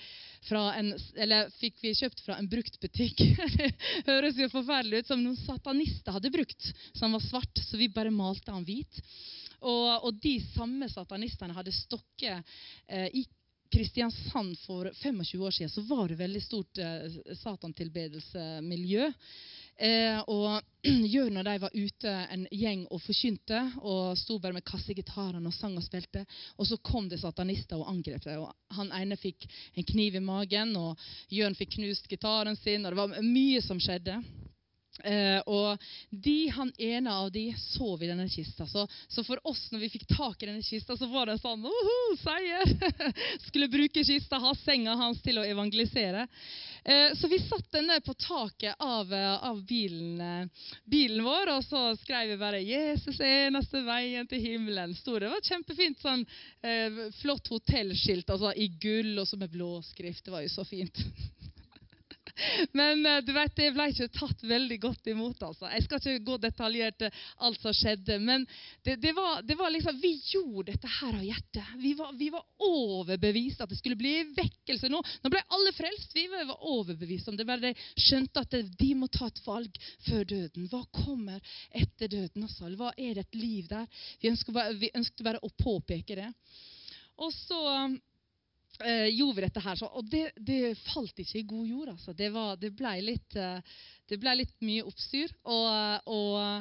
kjøpt fra en brukt butikk. Det høres jo forferdelig ut, som noen satanister hadde brukt, som var svart, så vi bare malte han hvit. Og de samme satanistene hadde stokket i Kristiansand for 25 år siden, så var det veldig stort satantilbedelsemiljø. Og gjør når de var ute en gjeng og forkynte, og stod bare med kassegitaren og sang og spilte, og så kom det satanister og angrep dem, og han ene fikk en kniv i magen, og Jørn fikk knust gitaren sin, og det var mye som skjedde. Og han ene av de sov i denne kista, så for oss når vi fikk tak i denne kista, så var det sånn, seier, skulle bruke kista, ha senga hans til å evangelisere. Så vi satt denne på taket av bilen vår, og så skrev vi bare Jesus eneste veien til himmelen. Det var kjempefint, sånn flott hotellskilt, altså i gull og så med blå skrift. Det var jo så fint. Men du vet, det ble ikke tatt veldig godt imot, altså. Jeg skal ikke gå detaljert til alt som skjedde, men det var liksom, vi gjorde dette her av hjertet. Vi var overbevist at det skulle bli vekkelse nå. Nå ble alle frelst, vi var overbevist om det. Bare de skjønte at de må ta et valg før døden. Hva kommer etter døden? Altså? Hva er det et liv der? Vi ønsket bare å påpeke det. Og så gjorde vi dette her, og det falt ikke i god jord, altså. Det ble litt mye oppstyr, og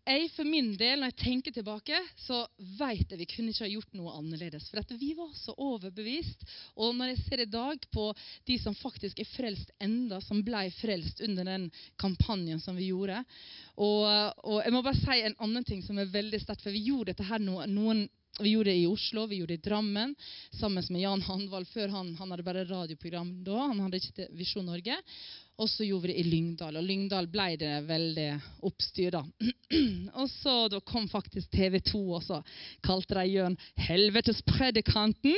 jeg for min del, når jeg tenker tilbake, så vet jeg vi kunne ikke ha gjort noe annerledes. For at vi var så overbevist. Og når jeg ser i dag på de som faktisk er frelst enda, som ble frelst under den kampanjen som vi gjorde. Og jeg må bare si en annen ting som er veldig sterkt, for vi gjorde dette her vi gjorde det i Oslo, vi gjorde det i Drammen, sammen med Jan Handvald. Før han hadde bare radioprogram da, han hadde ikke Visjon Norge. Og så gjorde vi det i Lyngdal, og Lyngdal ble det veldig oppstyr da. Og så da kom faktisk TV 2 og så kalte de Jørn helvetespredikanten.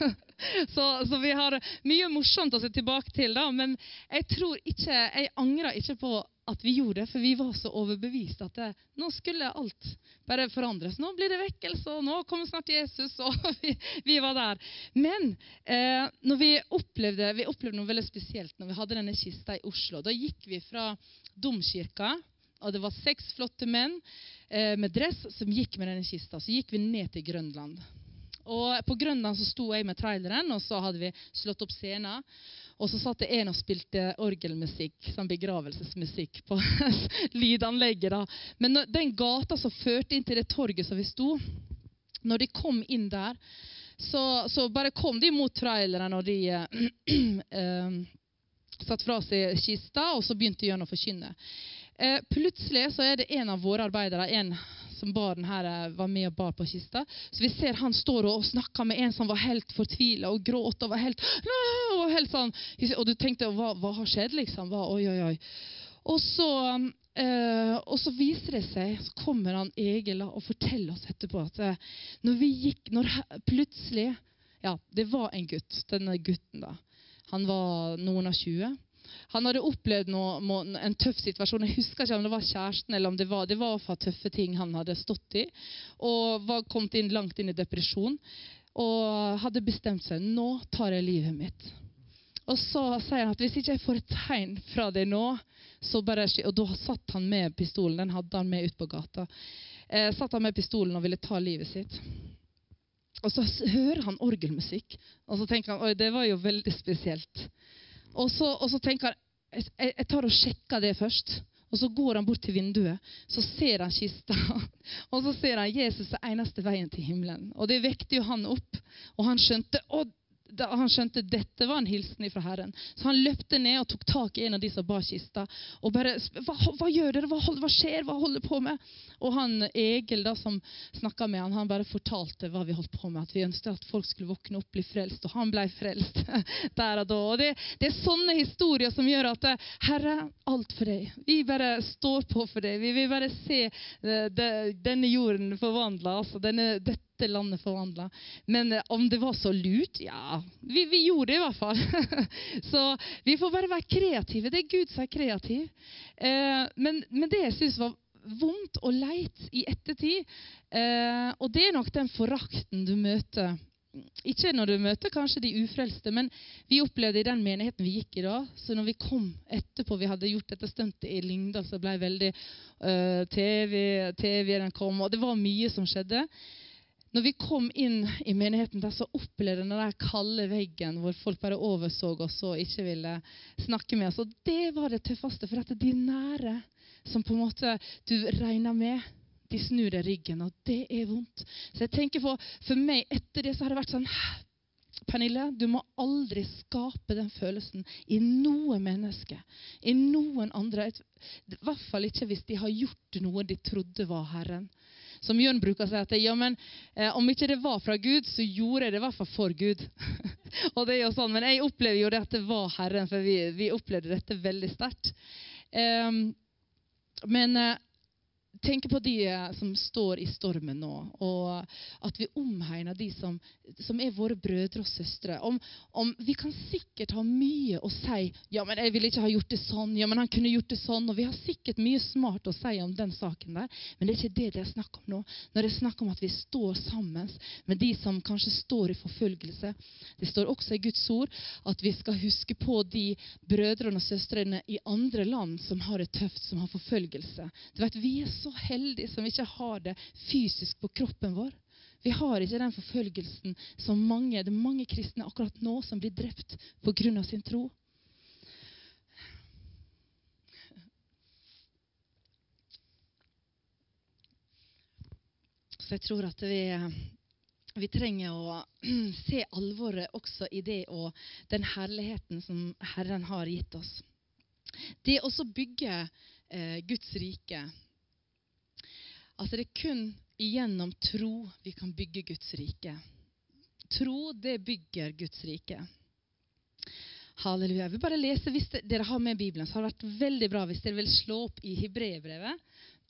så vi har mye morsomt å se tilbake til da, men jeg angrer ikke på at vi gjorde det, for vi var så overbevist at nå skulle alt bare forandres. Nå blir det vekkelse, og nå kommer snart Jesus, og vi var der. Men når vi opplevde noe veldig spesielt når vi hadde denne kista i Oslo. Da gikk vi fra domkirka, og det var 6 flotte menn med dress som gikk med denne kista. Så gikk vi ned til Grønland. Og på Grønland så sto jeg med traileren, og så hadde vi slått opp scenen. Og så satt det en og spilte orgelmusikk, sånn begravelsesmusikk på lydanlegget da. Men den gata som førte inn til det torget som vi sto, når de kom inn der, så bare kom de mot traileren, og de satt fra seg kista, og så begynte Jørn å forkynne. Plutselig så er det en av våre arbeidere, en som baren her var med og bar på kista. Så vi ser han står og snakker med en som var helt fortvilet og gråt og var helt sånn. Og du tenkte, hva har skjedd liksom? Oi. Og så viser det seg, så kommer han Egil og forteller oss etterpå at plutselig, ja, det var en gutt, denne gutten da. Han var noen av 20. Han hadde opplevd en tøff situasjon. Jeg husker ikke om det var kjæresten, eller om det var for tøffe ting han hadde stått i. Og var kommet langt inn i depresjon. Og hadde bestemt seg, nå tar jeg livet mitt. Og så sier han at hvis ikke jeg får et tegn fra det nå, så bare, og da satt han med pistolen, den hadde han med ut på gata. Satt han med pistolen og ville ta livet sitt. Og så hører han orgelmusikk, og så tenker han, oi, det var jo veldig spesielt. Og så tenker han, jeg tar og sjekker det først. Og så går han bort til vinduet, så ser han kista. Og så ser han Jesus er eneste veien til himmelen. Og det vekte jo han opp, og han skjønte, dette var en hilsen fra Herren. Så han løpte ned og tok tak i en av de som bar kista. Og bare, hva gjør dere? Hva skjer? Hva holder på med? Og han Egil da, som snakket med han bare fortalte hva vi holdt på med. At vi ønsket at folk skulle våkne opp, bli frelst. Og han ble frelst der og da. Og det er sånne historier som gjør at Herre, alt for deg. Vi bare står på for deg. Vi vil bare se denne jorden forvandlet. Altså dette landet forvandlet. Men om det var så lurt, ja, vi gjorde det i hvert fall. Så vi får bare være kreative. Det er Gud som er kreativ. Men det jeg synes var vondt og leit i ettertid, og det er nok den forakten du møter. Ikke når du møter kanskje de ufrelste, men vi opplevde i den menigheten vi gikk i da, så når vi kom etterpå, vi hadde gjort dette stuntet i Lyngdal, så ble veldig TV-en kom, og det var mye som skjedde. Når vi kom inn i menigheten der, så opplevde den der kalde veggen hvor folk bare overså oss og ikke ville snakke med oss. Og det var det tøffeste, for at de nære som på en måte du regner med, de snur deg ryggen, og det er vondt. Så jeg tenker for meg etter det så har det vært sånn, Pernille, du må aldri skape den følelsen i noe menneske, i noen andre. I hvert fall ikke hvis de har gjort noe de trodde var Herren. Som Jørn bruker å si at ja, men om ikke det var fra Gud, så gjorde jeg det i hvert fall for Gud. Og det er jo sånn, men jeg opplever jo det at det var Herren, for vi opplevde dette veldig sterkt. Men tenk på de som står i stormen nå, og at vi omhegner de som er våre brødre og søstre. Om vi kan sikkert ha mye å si, ja, men jeg vil ikke ha gjort det sånn, ja, men han kunne gjort det sånn, og vi har sikkert mye smart å si om den saken der, men det er ikke det er snakk om nå. Når det er snakk om at vi står sammen med de som kanskje står i forfølgelse. Det står også i Guds ord at vi skal huske på de brødrene og søstrene i andre land som har det tøft, som har forfølgelse. Du vet, vi er så heldige som ikke har det fysisk på kroppen vår. Vi har ikke den forfølgelsen som det er mange kristne akkurat nå som blir drept på grunn av sin tro. Så jeg tror at vi trenger å se alvoret også i det og den herligheten som Herren har gitt oss. Det også bygge Guds rike. Altså det kun igjennom tro vi kan bygge Guds rike. Tro, det bygger Guds rike. Halleluja. Jeg vil bare lese, hvis dere har med Bibelen, så har det vært veldig bra hvis dere vil slå opp i Hebreerbrevet.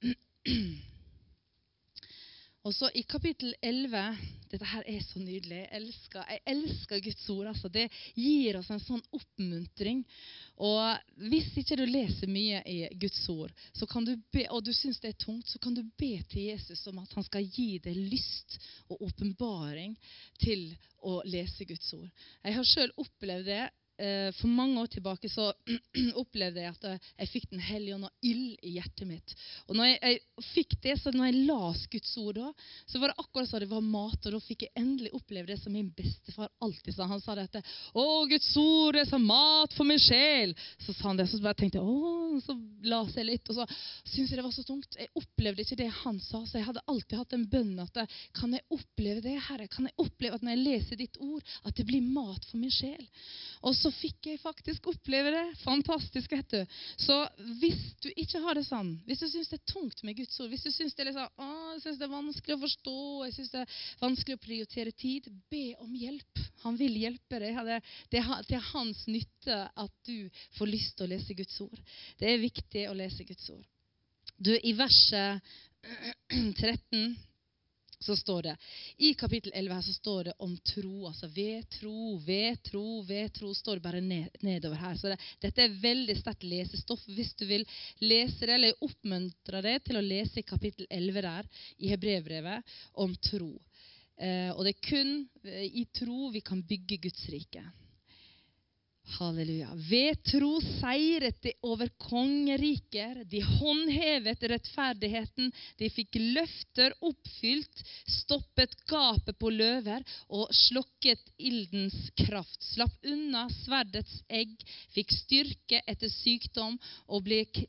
Og så i kapittel 11, dette her så nydelig, jeg elsker Guds ord, altså. Det gir oss en sånn oppmuntring. Og hvis ikke du leser mye i Guds ord, så kan du be, og du synes det tungt, så kan du be til Jesus om at han skal gi deg lyst og åpenbaring til å lese Guds ord. Jeg har selv opplevd det. For mange år tilbake så opplevde jeg at jeg fikk den hellige ånd og ild i hjertet mitt. Og når jeg fikk det, så når jeg las Guds ord da, så var det akkurat så det var mat, og da fikk jeg endelig oppleve det som min bestefar alltid sa. Han sa dette: «Å, Guds ord er som mat for min sjel!» Så sa han det, så bare tenkte jeg, så las jeg litt, og så syntes jeg det var så tungt. Jeg opplevde ikke det han sa, så jeg hadde alltid hatt en bønn at kan jeg oppleve det, Herre? Kan jeg oppleve at når jeg leser ditt ord, at det blir mat for min sjel? Og så fikk jeg faktisk oppleve det. Fantastisk, vet du. Så hvis du ikke har det sånn, hvis du synes det tungt med Guds ord, hvis du synes det jeg synes det vanskelig å forstå, jeg synes det vanskelig å prioritere tid, be om hjelp. Han vil hjelpe deg. Det er hans nytte at du får lyst til å lese Guds ord. Det viktig å lese Guds ord. Du, i verset 13 så står det, i kapittel 11 her så står det om tro, altså ved tro, står det bare nedover her. Så dette veldig sterkt lesestoff. Hvis du vil lese det, eller oppmuntre deg til å lese i kapittel 11 der, i Hebreerbrevet, om tro. Og det kun i tro vi kan bygge Guds rike. Halleluja. Ved tro seiret de over kongeriker, de håndhevet rettferdigheten, de fikk løfter oppfylt, stoppet gapet på løver og slokket ildens kraft, slapp unna sverdets egg, fikk styrke etter sykdom og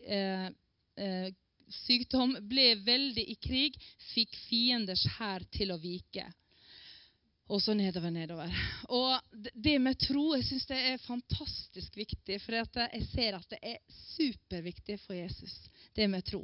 sykdom ble veldig i krig, fikk fienders hær til å vike. Og så nedover. Og det med tro, jeg synes det fantastisk viktig, for jeg ser at det superviktig for Jesus, det med tro.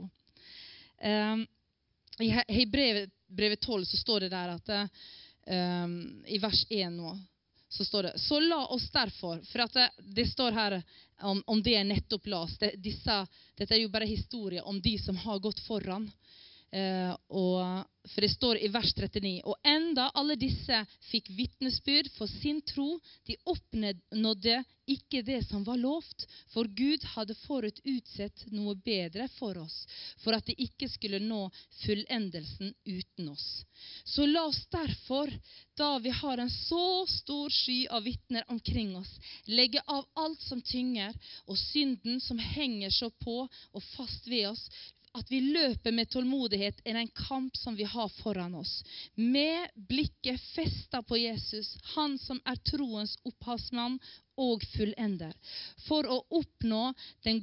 I Hebreerbrevet 12 så står det der at i vers 1 nå, så står det: «Så la oss derfor», for at det står her om det nettopp las, dette jo bare historie om de som har gått foran. For det står i vers 39: «Og enda alle disse fikk vittnesbyrd for sin tro, de oppnådde ikke det som var lovt, for Gud hadde forut utsett noe bedre for oss, for at de ikke skulle nå fullendelsen uten oss. Så la oss derfor, da vi har en så stor sky av vittner omkring oss, legge av alt som tynger, og synden som henger så på og fast ved oss, at vi løper med tålmodighet i den kamp som vi har foran oss, med blikket festet på Jesus, han som troens opphavsmann og fullender, for å oppnå den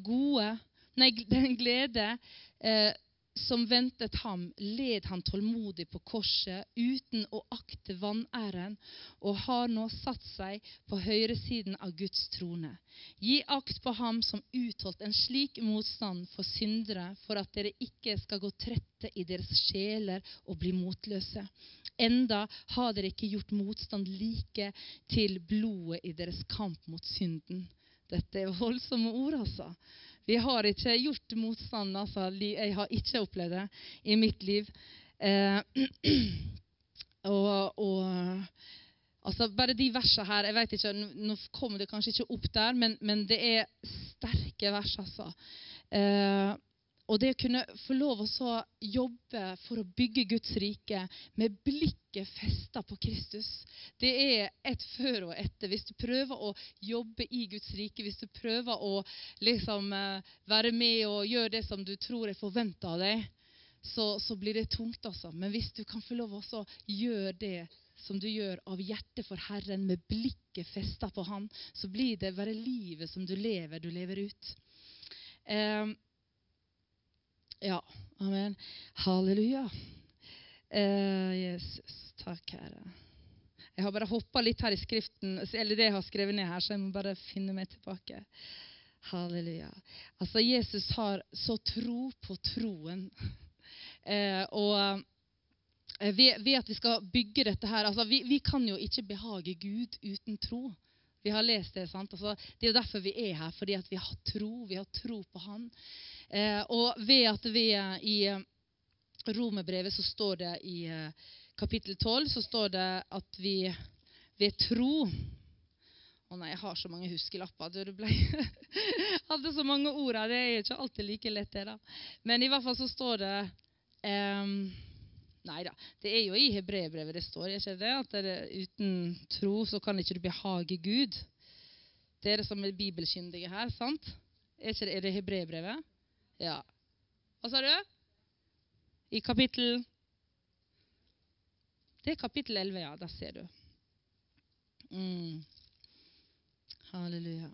glede som ventet ham, led han tålmodig på korset uten å akte vanæren, og har nå satt seg på høyre siden av Guds trone. Gi akt på ham som utholdt en slik motstand for syndere, for at dere ikke skal gå trette i deres sjeler og bli motløse. Enda har dere ikke gjort motstand like til blodet i deres kamp mot synden.» Dette voldsomme ord, altså. Vi har ikke gjort motstand, altså. Jeg har ikke opplevd det i mitt liv. Altså bare de versene her, jeg vet ikke, nå kommer det kanskje ikke opp der, men det sterke vers, altså. Og det å kunne få lov å jobbe for å bygge Guds rike med blikket festet på Kristus, det et før og etter. Hvis du prøver å jobbe i Guds rike, hvis du prøver å liksom være med og gjøre det som du tror forventet av deg, så blir det tungt, altså. Men hvis du kan få lov å gjøre det som du gjør av hjertet for Herren, med blikket festet på Han, så blir det bare livet som du lever ut. Ja, amen. Halleluja. Jesus, takk Herre. Jeg har bare hoppet litt her i skriften, eller det jeg har skrevet ned her, så jeg må bare finne meg tilbake. Halleluja. Altså, Jesus har så tro på troen. Ved at vi skal bygge dette her, altså vi kan jo ikke behage Gud uten tro. Vi har lest det, sant? Altså, det er jo derfor vi er her, fordi at vi har tro på Han. Og ved at vi i Romerbrevet så står det i kapittel 12, så står det at vi ved tro. Å nei, jeg har så mange huskelapper. Det ble hadde så mange ord her, det er ikke alltid like lett det da. Men i hvert fall så står det, nei da, det er jo i Hebreerbrevet det står, ikke det? At uten tro så kan ikke du behage Gud. Det det som er bibelkyndige her, sant? Er det Hebreerbrevet? Ja. Hva sa du? I kapittel... Det er kapittel 11, ja, der ser du. Halleluja.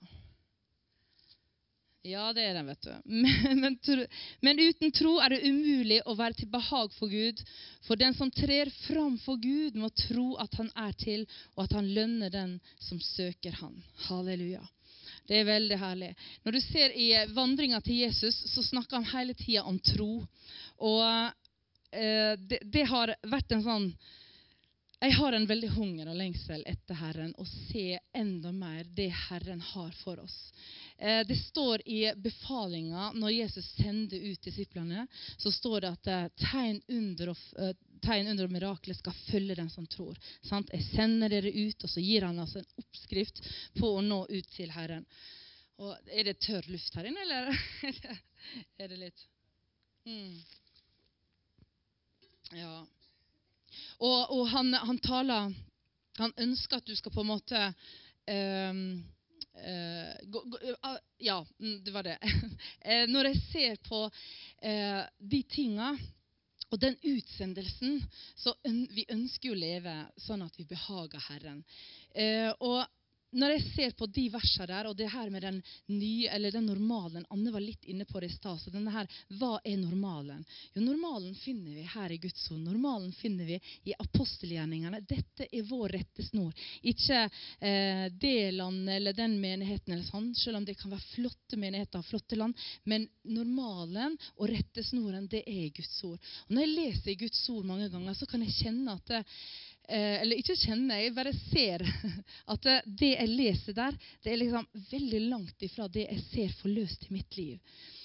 Ja, det er den, vet du. Men uten tro er det umulig å være til behag for Gud. For den som trer fram for Gud må tro at han er til, og at han lønner den som søker han. Halleluja. Det er veldig herlig. Når du ser i vandringen til Jesus, så snakker han hele tiden om tro. Og det har vært en sånn... Jeg har en veldig hunger og lengsel etter Herren, og se enda mer det Herren har for oss. Det står i befalingen, når Jesus sender ut disiplene, så står det at tegn, under og mirakler skal følge den som tror. Sant? Jeg sender dere ut, og så gir han altså en oppskrift på å nå ut til Herren. Og er det tørr luft her inne, eller er det litt? Ja. Og han taler, han ønsker at du skal på en måte, ja, det var det. Når jeg ser på de tingene, og den utsendelsen, så vi ønsker jo å leve sånn at vi behager Herren. Og når jeg ser på de versene der, og det her med den nye, eller den normalen, Anne var litt inne på det i sted, så denne her, hva er normalen? Jo, normalen finner vi her i Guds ord. Normalen finner vi i apostelgjerningene. Dette er vår rettesnor. Ikke det landet eller den menigheten eller sånn, selv om det kan være flotte menigheter og flotte land, men normalen og rettesnoren, det er Guds ord. Og når jeg leser i Guds ord mange ganger, så kan jeg kjenne at eller ikke kjenne, jeg bare ser at det jeg leser der, det er liksom veldig langt ifra det jeg ser forløst i mitt liv.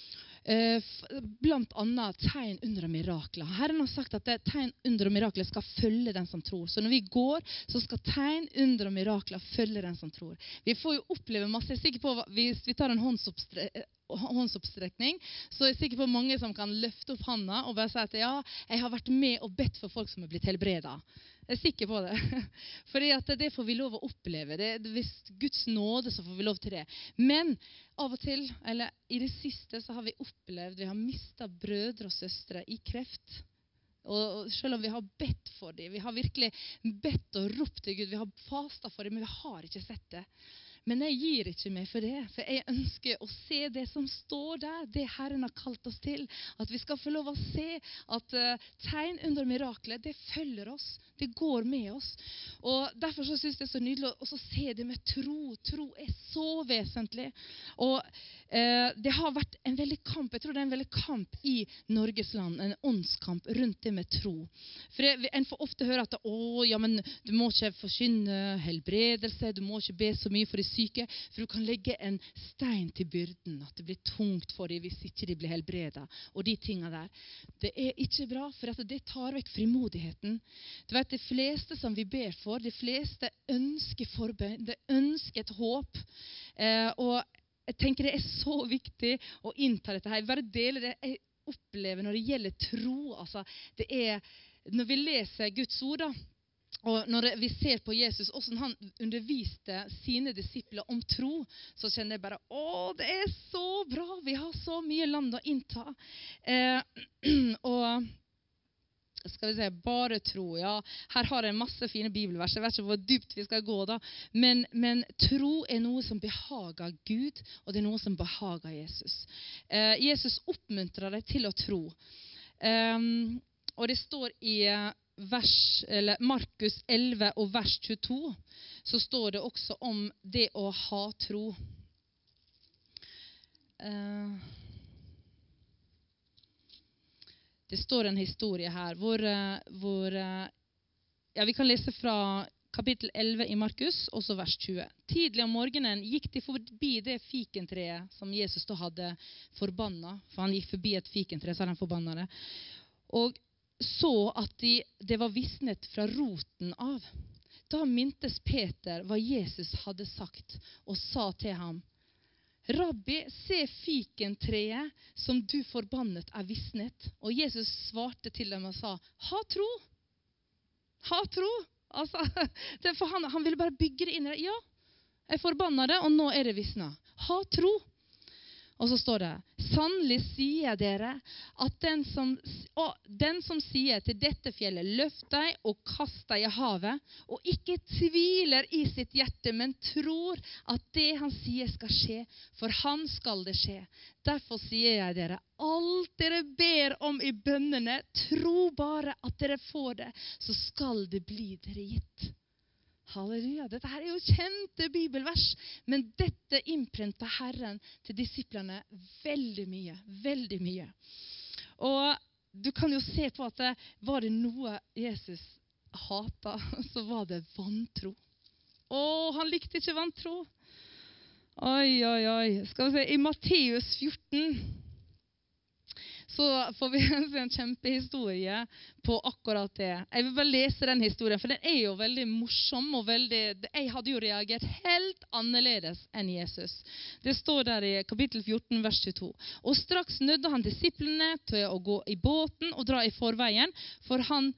Blant annet tegn, under og mirakler. Herren har sagt at tegn, under og mirakler skal følge den som tror. Så når vi går, så skal tegn, under og mirakler følge den som tror. Vi får jo oppleve masse. Jeg er sikker på, hvis vi tar en håndsoppstrekning, så er jeg sikker på mange som kan løfte opp handa og bare si at ja, jeg har vært med og bedt for folk som er blitt helbredet. Jeg er sikker på det. Fordi at det får vi lov å oppleve. Hvis Guds nåde, så får vi lov til det. Men av og til, eller i det siste, så har vi opplevd, vi har mistet brødre og søstre i kreft. Og selv om vi har bedt for dem, vi har virkelig bedt og ropt til Gud, vi har fastet for dem, men vi har ikke sett det. Men jeg gir ikke meg for det, for jeg ønsker å se det som står der, det Herren har kalt oss til. At vi skal få lov å se at tegn, under mirakler, det følger oss, det går med oss. Og derfor så synes jeg det er så nydelig å se det med tro. Tro er så vesentlig. Og det har vært en veldig kamp, jeg tror det er en veldig kamp i Norges land, en åndskamp rundt det med tro. For en får ofte høre at ja, men du må ikke forkynne helbredelse, du må ikke be så mye for de syke, for du kan legge en stein til byrden, at det blir tungt for dem hvis ikke de blir helbredet, og de tingene der. Det er ikke bra, for at det tar vekk frimodigheten. Du vet, de fleste som vi ber for, de fleste ønsker forbønn, de ønsker et håp, og jeg tenker det er så viktig å innta dette her. Bare dele det jeg opplever når det gjelder tro. Altså, det er, når vi leser Guds ord da, og når vi ser på Jesus, hvordan han underviste sine disipler om tro, så kjenner jeg bare, det er så bra, vi har så mye land å innta. Og skal vi se, bare tro, ja, her har jeg masse fine bibelvers, jeg vet ikke hvor dypt vi skal gå da, men tro er noe som behager Gud, og det er noe som behager Jesus. Jesus oppmuntrer deg til å tro, og det står i Markus 11 og vers 22, så står det også om det å ha tro. Det står en historie her, vi kan lese fra kapittel 11 i Markus, også vers 20. Tidlig om morgenen gikk de forbi det fikentreet som Jesus da hadde forbannet, for han gikk forbi et fikentre, så hadde han forbannet det, og så at det var visnet fra roten av. Da mintes Peter hva Jesus hadde sagt, og sa til ham, Rabbi, se fikentreet som du forbannet er visnet. Og Jesus svarte til dem og sa, ha tro. Ha tro. Altså, for han ville bare bygge det inn. Ja, jeg forbannet det, og nå er det visnet. Ha tro. Og så står det, sannelig sier dere at den som sier til dette fjellet, løft deg og kast deg i havet, og ikke tviler i sitt hjerte, men tror at det han sier skal skje, for han skal det skje. Derfor sier jeg dere, alt dere ber om i bønnene, tro bare at dere får det, så skal det bli dere gitt. Halleluja, dette her er jo kjente bibelvers, men dette innprentet Herren til disiplene veldig mye, veldig mye. Og du kan jo se på at var det noe Jesus hatet, så var det vantro. Han likte ikke vantro. Oi, oi, oi. Skal vi se, i Matteus 14, så får vi se en kjempehistorie på akkurat det. Jeg vil bare lese den historien, for den er jo veldig morsom, og jeg hadde jo reagert helt annerledes enn Jesus. Det står der i kapittel 14, vers 22. Og straks nødde han disiplene til å gå i båten og dra i forveien, for han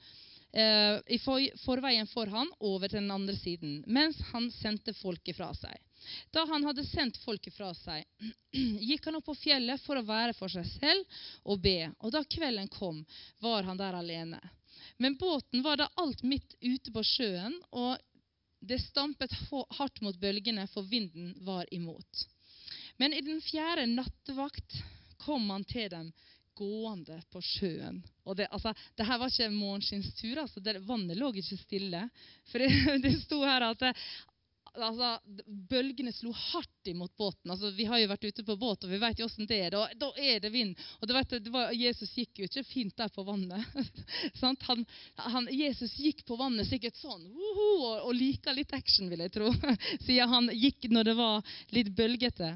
over til den andre siden, mens han sendte folket fra seg. Da han hadde sendt folket fra seg, gikk han opp på fjellet for å være for seg selv og be. Og da kvelden kom, var han der alene. Men båten var da alt midt ute på sjøen, og det stampet hardt mot bølgene, for vinden var imot. Men i den 4. nattevakt kom han til dem, gående på sjøen. Og det her var ikke morgenskinnstur, vannet lå ikke stille. For det stod her at bølgene slo hardt imot båten. Vi har jo vært ute på båt, og vi vet jo hvordan det er. Da er det vind. Og Jesus gikk jo ikke fint der på vannet. Jesus gikk på vannet sikkert sånn, og liker litt action, vil jeg tro. Siden han gikk når det var litt bølgete.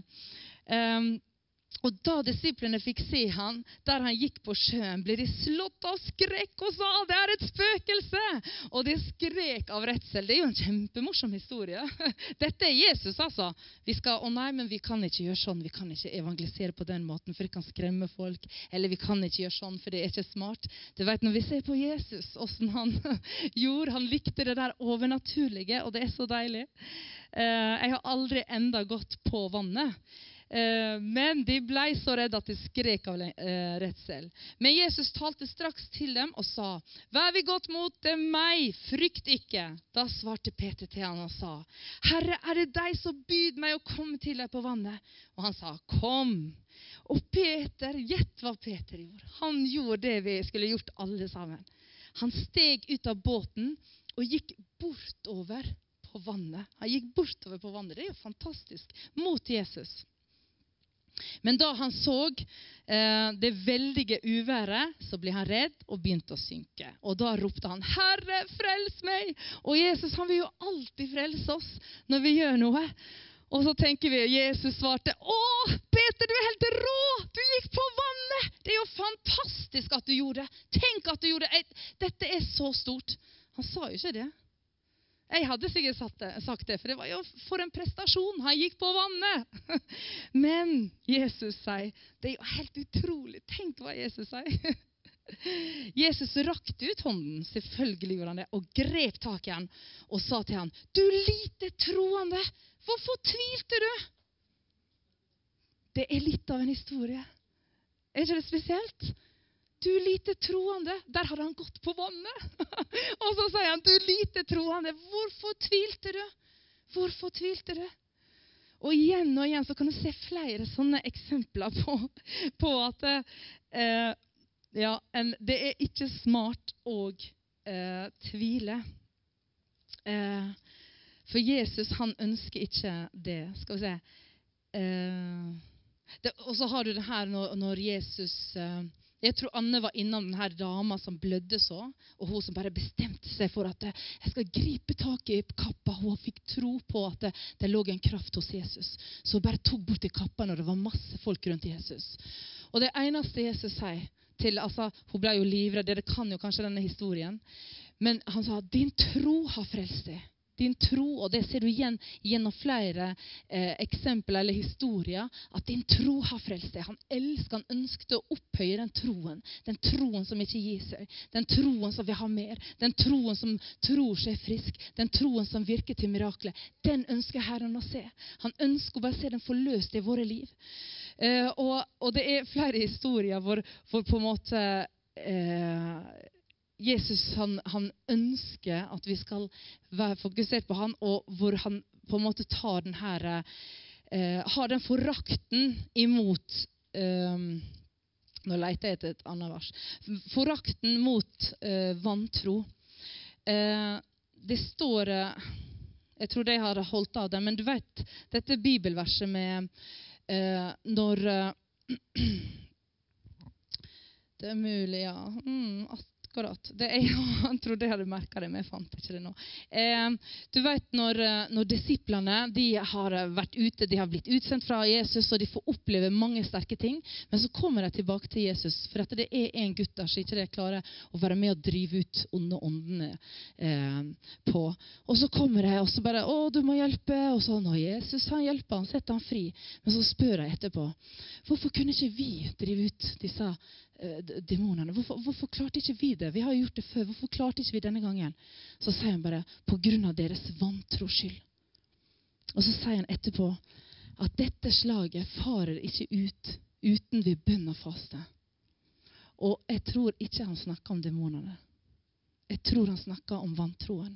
Og da disiplene fikk se han, der han gikk på sjøen, ble de slått av skrekk og sa, det er et spøkelse! Og de skrek av redsel. Det er jo en kjempemorsom historie. Dette er Jesus, altså. Men vi kan ikke gjøre sånn, vi kan ikke evangelisere på den måten, for det kan skremme folk. Eller vi kan ikke gjøre sånn, for det er ikke smart. Du vet, når vi ser på Jesus, hvordan han gjorde, han likte det der overnaturlige, og det er så deilig. Jeg har aldri enda gått på vannet. Men de ble så redde at de skrek av redsel. Men Jesus talte straks til dem og sa, vær ved godt mot, det er meg, frykt ikke. Da svarte Peter til han og sa, Herre, er det deg som byd meg å komme til deg på vannet? Og han sa, kom. Og Peter, gjett hva Peter gjorde. Han gjorde det vi skulle gjort alle sammen. Han steg ut av båten og gikk bortover på vannet. Han gikk bortover på vannet, det er jo fantastisk, mot Jesus. Men da han så det veldige uværet, så ble han redd og begynte å synke. Og da ropte han, Herre, frels meg! Og Jesus, han vil jo alltid frelse oss når vi gjør noe. Og så tenker vi, Jesus svarte, Peter, du er helt rå! Du gikk på vannet! Det er jo fantastisk at du gjorde det. Tenk at du gjorde det. Dette er så stort. Han sa jo ikke det. Jeg hadde sikkert sagt det, for det var jo for en prestasjon. Han gikk på vannet. Men Jesus sier, det er jo helt utrolig. Tenk hva Jesus sier. Jesus rakte ut hånden, selvfølgelig gjorde han det, og grep tak i han og sa til han, du lite troende, hvorfor tvilte du? Det er litt av en historie. Er ikke det spesielt? Du lite troende, der hadde han gått på vannet. Og så sier han, du lite troende, hvorfor tvilte du? Hvorfor tvilte du? Og igjen så kan du se flere sånne eksempler på at det er ikke smart å tvile. For Jesus, han ønsker ikke det. Skal vi se. Og så har du det her når Jesus... Jeg tror Anne var innom den her dama som blødde så, og hun som bare bestemte seg for at jeg skal gripe tak i kappa. Hun fikk tro på at det lå en kraft hos Jesus. Så hun bare tok bort i kappa når det var masse folk rundt Jesus. Og det eneste Jesus sier til, altså hun ble jo livredd, dere kan jo kanskje denne historien, men han sa, din tro har frelst deg. Din tro, og det ser du igjen gjennom flere eksempler eller historier, at din tro har frelst deg. Han elsker, han ønsket å opphøye den troen som ikke gir seg, den troen som vil ha mer, den troen som tror seg frisk, den troen som virker til mirakler. Den ønsker Herren å se. Han ønsker å bare se den forløst i våre liv. Og det er flere historier hvor på en måte... Jesus han ønsker at vi skal være fokusert på han, og hvor han på en måte tar den her, har den forakten imot, nå leter jeg etter et annet vers, forakten mot vantro. Det står, jeg tror jeg har holdt av det, men du vet, dette bibelverset med når, det er mulig, ja, akkurat. Jeg trodde jeg hadde merket det, men jeg fant ikke det nå. Du vet, når disiplene, de har vært ute, de har blitt utsendt fra Jesus, og de får oppleve mange sterke ting, men så kommer de tilbake til Jesus, for at det er en gutt der som ikke de klarer å være med og drive ut onde åndene på. Og så kommer de, og så bare, du må hjelpe, og så, Jesus, han hjelper, han setter han fri. Men så spør jeg etterpå, hvorfor kunne ikke vi drive ut disse demonene? Hvorfor klarte ikke vi det? Vi har gjort det før. Hvorfor klarte ikke vi denne gangen? Så sier han bare, på grunn av deres vantro skyld. Og så sier han etterpå, at dette slaget farer ikke ut uten vi bønn og faste. Og jeg tror ikke han snakker om demonene. Jeg tror han snakker om vantroen.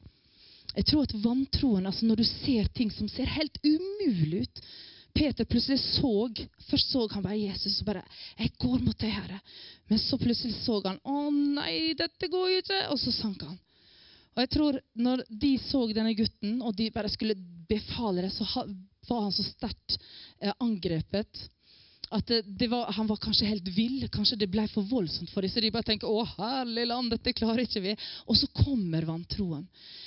Jeg tror at vantroen, altså når du ser ting som ser helt umulig ut, Peter plutselig først så han bare Jesus, og bare, jeg går mot deg, Herre. Men så plutselig så han, nei, dette går jo ikke, og så sank han. Og jeg tror, når de så denne gutten, og de bare skulle befale det, så var han så sterkt angrepet, at han var kanskje helt vill, kanskje det ble for voldsomt for dem, så de bare tenker, herlig land, dette klarer ikke vi. Og så kommer vantroen.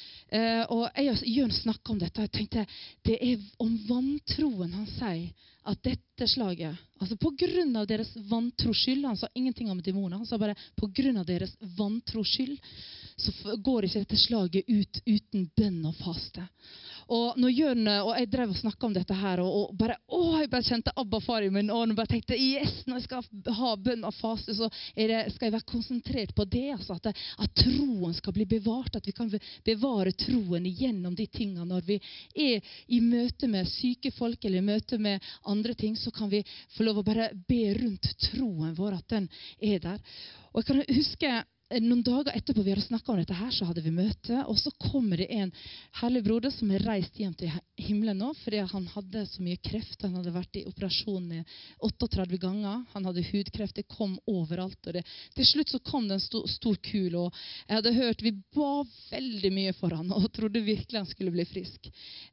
Og Jørn snakket om dette, og jeg tenkte, det er om vantroen han sier, at dette slaget, altså på grunn av deres vantro skyld, han sa ingenting om demoner, han sa bare, på grunn av deres vantro skyld, så går ikke dette slaget ut uten bønn og faste. Og når Jørn og jeg drev og snakket om dette her, og bare, jeg bare kjente Abba-far i min ånd, og bare tenkte, yes, når jeg skal ha bønn og faste, så skal jeg være konsentrert på det, altså at troen skal bli bevart, at vi kan bevare troen gjennom de tingene. Når vi er i møte med syke folk, eller i møte med andre ting, så kan vi få lov å bare be rundt troen vår, at den er der. Og jeg kan huske, noen dager etterpå vi hadde snakket om dette her, så hadde vi møte, og så kommer det en herlig broder som er reist hjem til himmelen nå, fordi han hadde så mye kreft. Han hadde vært i operasjon 38 ganger. Han hadde hudkreft, det kom overalt. Og til slutt så kom det en stor kul, og jeg hadde hørt, vi ba veldig mye for han, og trodde virkelig han skulle bli frisk.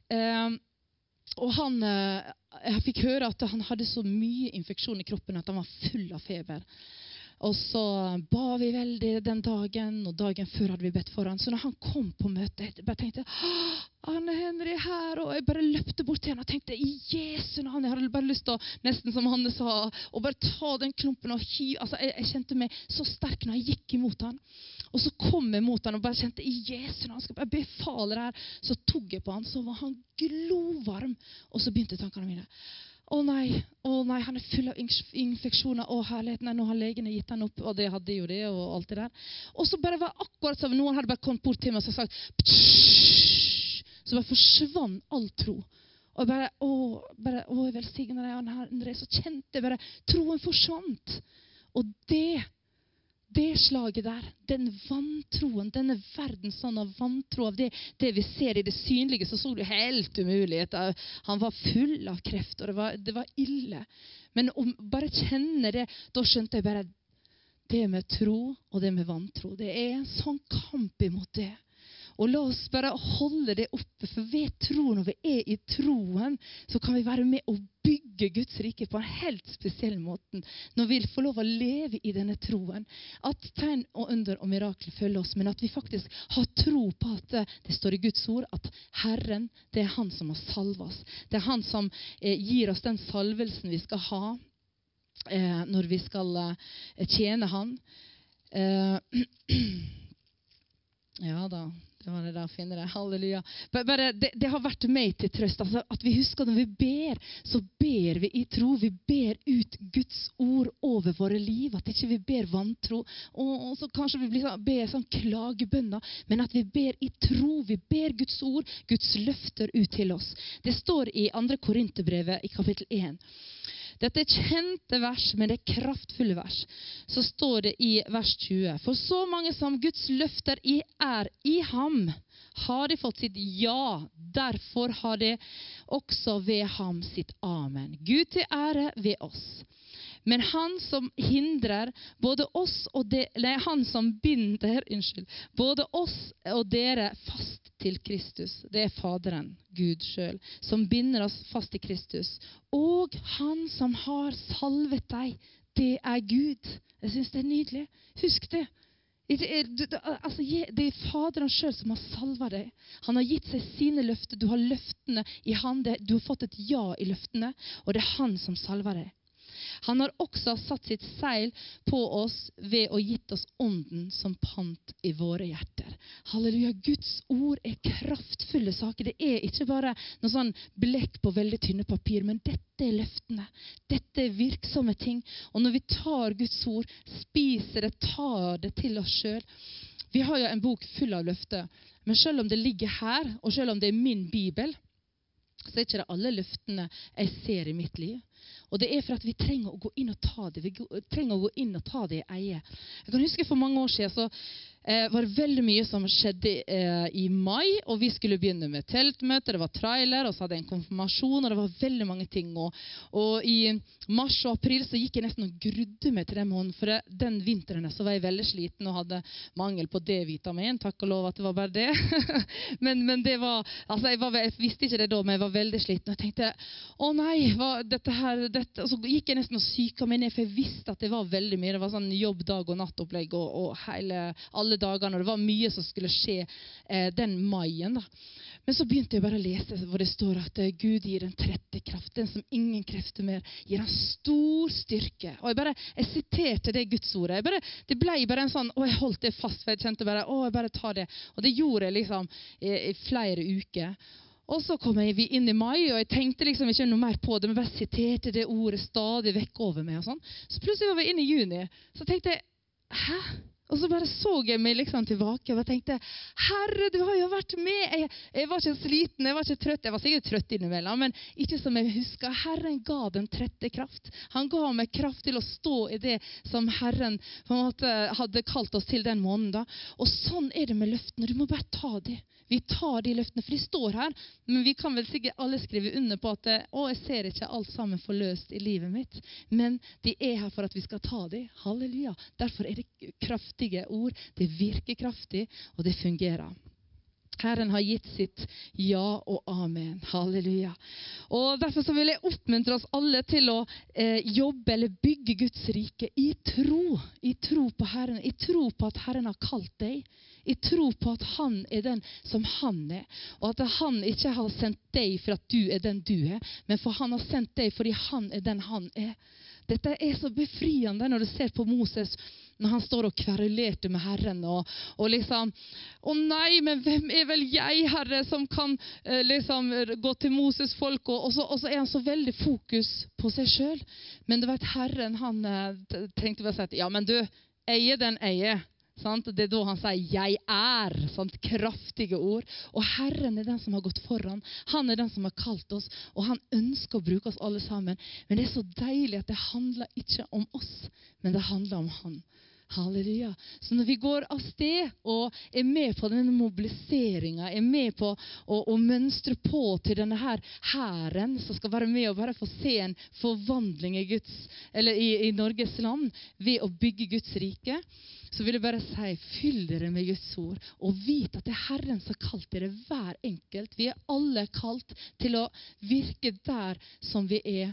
Og jeg fikk høre at han hadde så mye infeksjon i kroppen, at han var full av feber. Og så ba vi veldig den dagen, og dagen før hadde vi bedt for han. Så når han kom på møtet, jeg bare tenkte, Anne Henry her, og jeg bare løpte bort til han og tenkte, i Jesu navn, jeg hadde bare lyst til å, nesten som Hanne sa, og bare ta den klumpen og altså jeg kjente meg så sterk når jeg gikk imot han. Og så kom jeg mot han og bare kjente, i Jesu navn, skal bare befale det her. Så tok jeg på han, så var han glovarm, og så begynte tankene mine. Å nei, han er full av infeksjoner, herligheten, nå har legene gitt han opp, og det hadde jo det, og alt det der. Og så bare var akkurat som noen hadde bare kommet bort til meg og sagt, så bare forsvann all tro. Og jeg bare, jeg velsigner deg, André, så kjente jeg bare, troen forsvant. Og det slaget der, den vantroen, denne verden sånn av vantro av det vi ser i det synlige, så det helt umulig. Han var full av kreft, og det var ille. Men om bare kjenne det, da skjønte jeg bare, det med tro og det med vantro. Det en sånn kamp imot det. Og la oss bare holde det oppe, for ved tro, når vi i troen, så kan vi være med å bygge Guds rike på en helt spesiell måte. Når vi får lov å leve i denne troen, at tegn og under og mirakler følger oss, men at vi faktisk har tro på at det står i Guds ord, at Herren, det han som har salvet oss. Det han som gir oss den salvelsen vi skal ha, når vi skal tjene han. Ja da, det var det der å finne det. Halleluja. Bare, det har vært meg til trøst. Altså, at vi husker når vi ber, så ber vi i tro. Vi ber ut Guds ord over våre liv. At ikke vi ber vantro. Og så kanskje vi ber sånn klagebønner. Men at vi ber i tro. Vi ber Guds ord, Guds løfter ut til oss. Det står i 2. Korinterbrevet i kapittel 1. Dette kjente vers, men det kraftfulle vers. Så står det i vers 20. For så mange som Guds løfter i ham, har de fått sitt ja. Derfor har de også ved ham sitt amen. Gud til ære ved oss. Men han som hindrer både oss og han som binder, både oss og dere fast til Kristus. Det Faderen, Gud selv, som binder oss fast til Kristus. Og han som har salvet deg, det Gud. Jeg synes det nydelig. Husk det. Det Faderen selv som har salvet deg. Han har gitt seg sine løfter. Du har løftene i han. Du har fått et ja i løftene, og det han som salver deg. Han har også satt sitt seil på oss ved å gitt oss ånden som pant i våre hjerter. Halleluja, Guds ord kraftfulle saker. Det ikke bare noe sånn blekk på veldig tynne papir, men dette løftene. Dette virksomme ting. Og når vi tar Guds ord, spiser det, tar det til oss selv. Vi har jo en bok full av løfter, men selv om det ligger her, og selv om det min bibel, så ikke det alle løftene jeg ser i mitt liv. Og det for at vi trenger å gå inn og ta det. Vi trenger å gå inn og ta det i eie. Jeg kan huske for mange år siden så var det veldig mye som skjedde i mai, og vi skulle begynne med teltmøte, det var trailer, og så hadde jeg en konfirmasjon, og det var veldig mange ting. Og i mars og april så gikk jeg nesten og grudde meg til den måneden, for den vinteren så var jeg veldig sliten og hadde mangel på D-vitamin. Takk og lov at det var bare det. men det var, altså jeg visste ikke det da, men jeg var veldig sliten. Og jeg tenkte, å nei, dette. Og så gikk jeg nesten og syka meg ned, for jeg visste at det var veldig mye. Det var sånn jobb, dag og nattopplegg, og alle dagene, og det var mye som skulle skje den maien da. Men så begynte jeg bare å lese hvor det står at Gud gir en trette kraft, den som ingen krefter mer, gir en stor styrke. Og jeg siterte det Guds ordet. Det ble bare en sånn, jeg holdt det fast, for jeg kjente bare, jeg bare tar det. Og det gjorde jeg liksom i flere uker. Og så kom vi inn i mai, og jeg tenkte liksom ikke noe mer på det, men bare siterte det ordet stadig vekk over meg og sånn. Så plutselig var vi inne i juni, så tenkte jeg, hæ? Og så bare så jeg meg liksom tilbake og tenkte, Herre, du har jo vært med. Jeg var ikke sliten, jeg var ikke trøtt. Jeg var sikkert trøtt innimellom, men ikke som jeg husker. Herren ga den trette kraft. Han ga meg kraft til å stå i det som Herren på en måte hadde kalt oss til den måneden da. Og sånn det med løftene. Du må bare ta det. Vi tar de løftene, for de står her, men vi kan vel sikkert alle skrive under på at jeg ser ikke alt sammen forløst i livet mitt, men de her for at vi skal ta de. Halleluja. Derfor det kraftige ord, det virker kraftig, og det fungerer. Herren har gitt sitt ja og amen. Halleluja. Og derfor så vil jeg oppmuntre oss alle til å jobbe eller bygge Guds rike i tro. I tro på Herren. I tro på at Herren har kalt deg. I tro på at han den som han og at han ikke har sendt deg for at du den du men for han har sendt deg fordi han den han Dette så befriende når du ser på Moses, når han står og kverulerte med Herren, og liksom, å nei, men hvem vel jeg, Herre, som kan liksom gå til Moses folk, og så han så veldig fokus på seg selv. Men du vet, Herren, han tenkte vel å si, ja, men du, eie den eie. Sant? Det da han sier, jeg sant? Kraftige ord. Og Herren den som har gått foran. Han den som har kalt oss, og han ønsker å bruke oss alle sammen. Men det så deilig at det handler ikke om oss, men det handler om han. Halleluja. Så når vi går av sted og er med på denne mobiliseringen, er med på å mønstre på til denne her hæren som skal være med og bare få se en forvandling i Norges land ved å bygge Guds rike, så vil jeg bare si, fyll dere med Guds ord, og vit at det er Herren som har kalt dere hver enkelt. Vi er alle kalt til å virke der som vi er.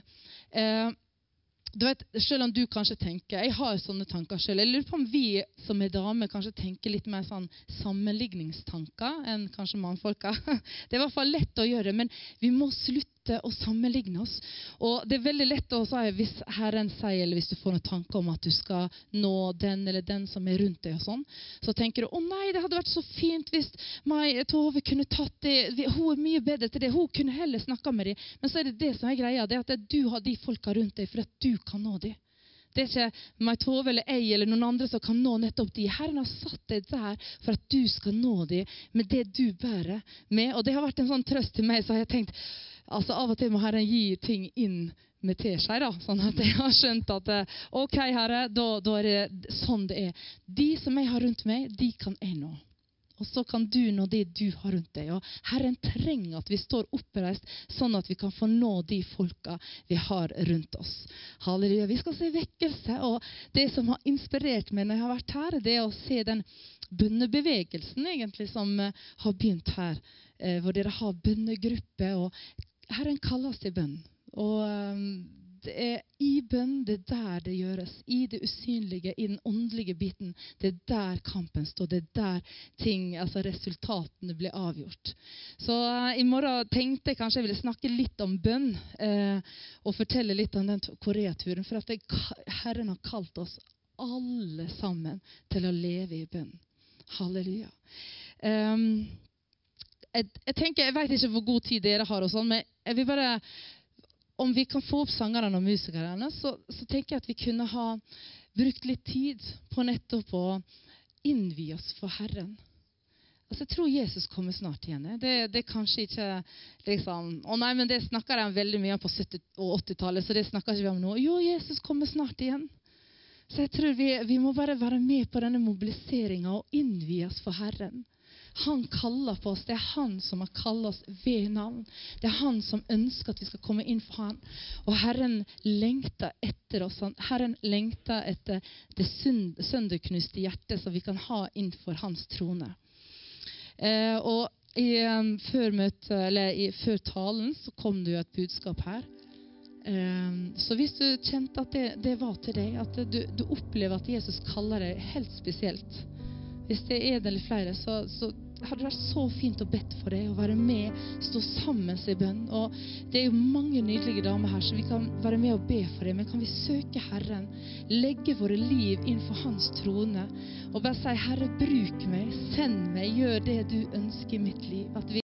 Du vet, selv om du kanskje tenker, jeg har sånne tanker selv, jeg lurer på om vi som er damer kanskje tenker litt mer sånn sammenligningstanker enn kanskje mannfolka. Det er i hvert fall lett å gjøre, men vi må slutte å sammenligne oss. Og det er veldig lett å si, hvis Herren sier, eller hvis du får en tanke om at du skal nå den eller den som er rundt deg og sånn, så tenker du, å nei, det hadde vært så fint hvis Tove kunne tatt det, hun er mye bedre til det, hun kunne heller snakket med dem. Men så er det som er greia, det er at du har de folka rundt deg for at du kan nå dem. Det er ikke meg, Tove eller jeg eller noen andre som kan nå nettopp de. Herren har satt deg der for at du skal nå dem med det du bærer med. Og det har vært en sånn trøst til meg, så har jeg tenkt, altså av og til må Herren gi ting inn med teskje, da, sånn at jeg har skjønt at ok, Herre, da er det sånn det er. De som jeg har rundt meg, de kan jeg nå. Og så kan du nå det du har rundt deg. Og Herren trenger at vi står oppreist, sånn at vi kan få nå de folka vi har rundt oss. Halleluja. Vi skal se vekkelse, og det som har inspirert meg når jeg har vært her, det er å se den bønnebevegelsen egentlig som har begynt her, hvor dere har bønnegruppe, og Herren kaller oss til bønn. Og det er i bønn, det er der det gjøres, i det usynlige, i den åndelige biten. Det er der kampen står, det er der resultatene blir avgjort. Så i morgen tenkte jeg kanskje jeg ville snakke litt om bønn, og fortelle litt om den Korea-turen, for at Herren har kalt oss alle sammen til å leve i bønn. Halleluja. Jeg vet ikke hvor god tid dere har og sånn, men jeg vil bare, om vi kan få opp sangerne og musikerne, så tenker jeg at vi kunne ha brukt litt tid på nettopp å innvie oss for Herren. Altså, jeg tror Jesus kommer snart igjen. Det er kanskje ikke liksom, nei, men det snakker de veldig mye om på 70- og 80-tallet, så det snakker ikke vi om nå. Jo, Jesus kommer snart igjen. Så jeg tror vi må bare være med på denne mobiliseringen og innvie oss for Herren. Han kaller på oss. Det er han som har kallet oss ved navn. Det er han som ønsker at vi skal komme inn for han. Og Herren lengter etter oss. Herren lengter etter det sønderknuste hjertet som vi kan ha innenfor hans trone. Og før talen så kom det jo et budskap her. Så hvis du kjente at det var til deg, at du opplever at Jesus kaller deg helt spesielt, hvis det er det eller flere, så hadde det vært så fint å bedt for deg, å være med, stå sammen i bønn. Og det er jo mange nydelige damer her, så vi kan være med og be for deg, men kan vi søke Herren, legge våre liv innenfor hans trone, og bare si, Herre, bruk meg, send meg, gjør det du ønsker i mitt liv. At vi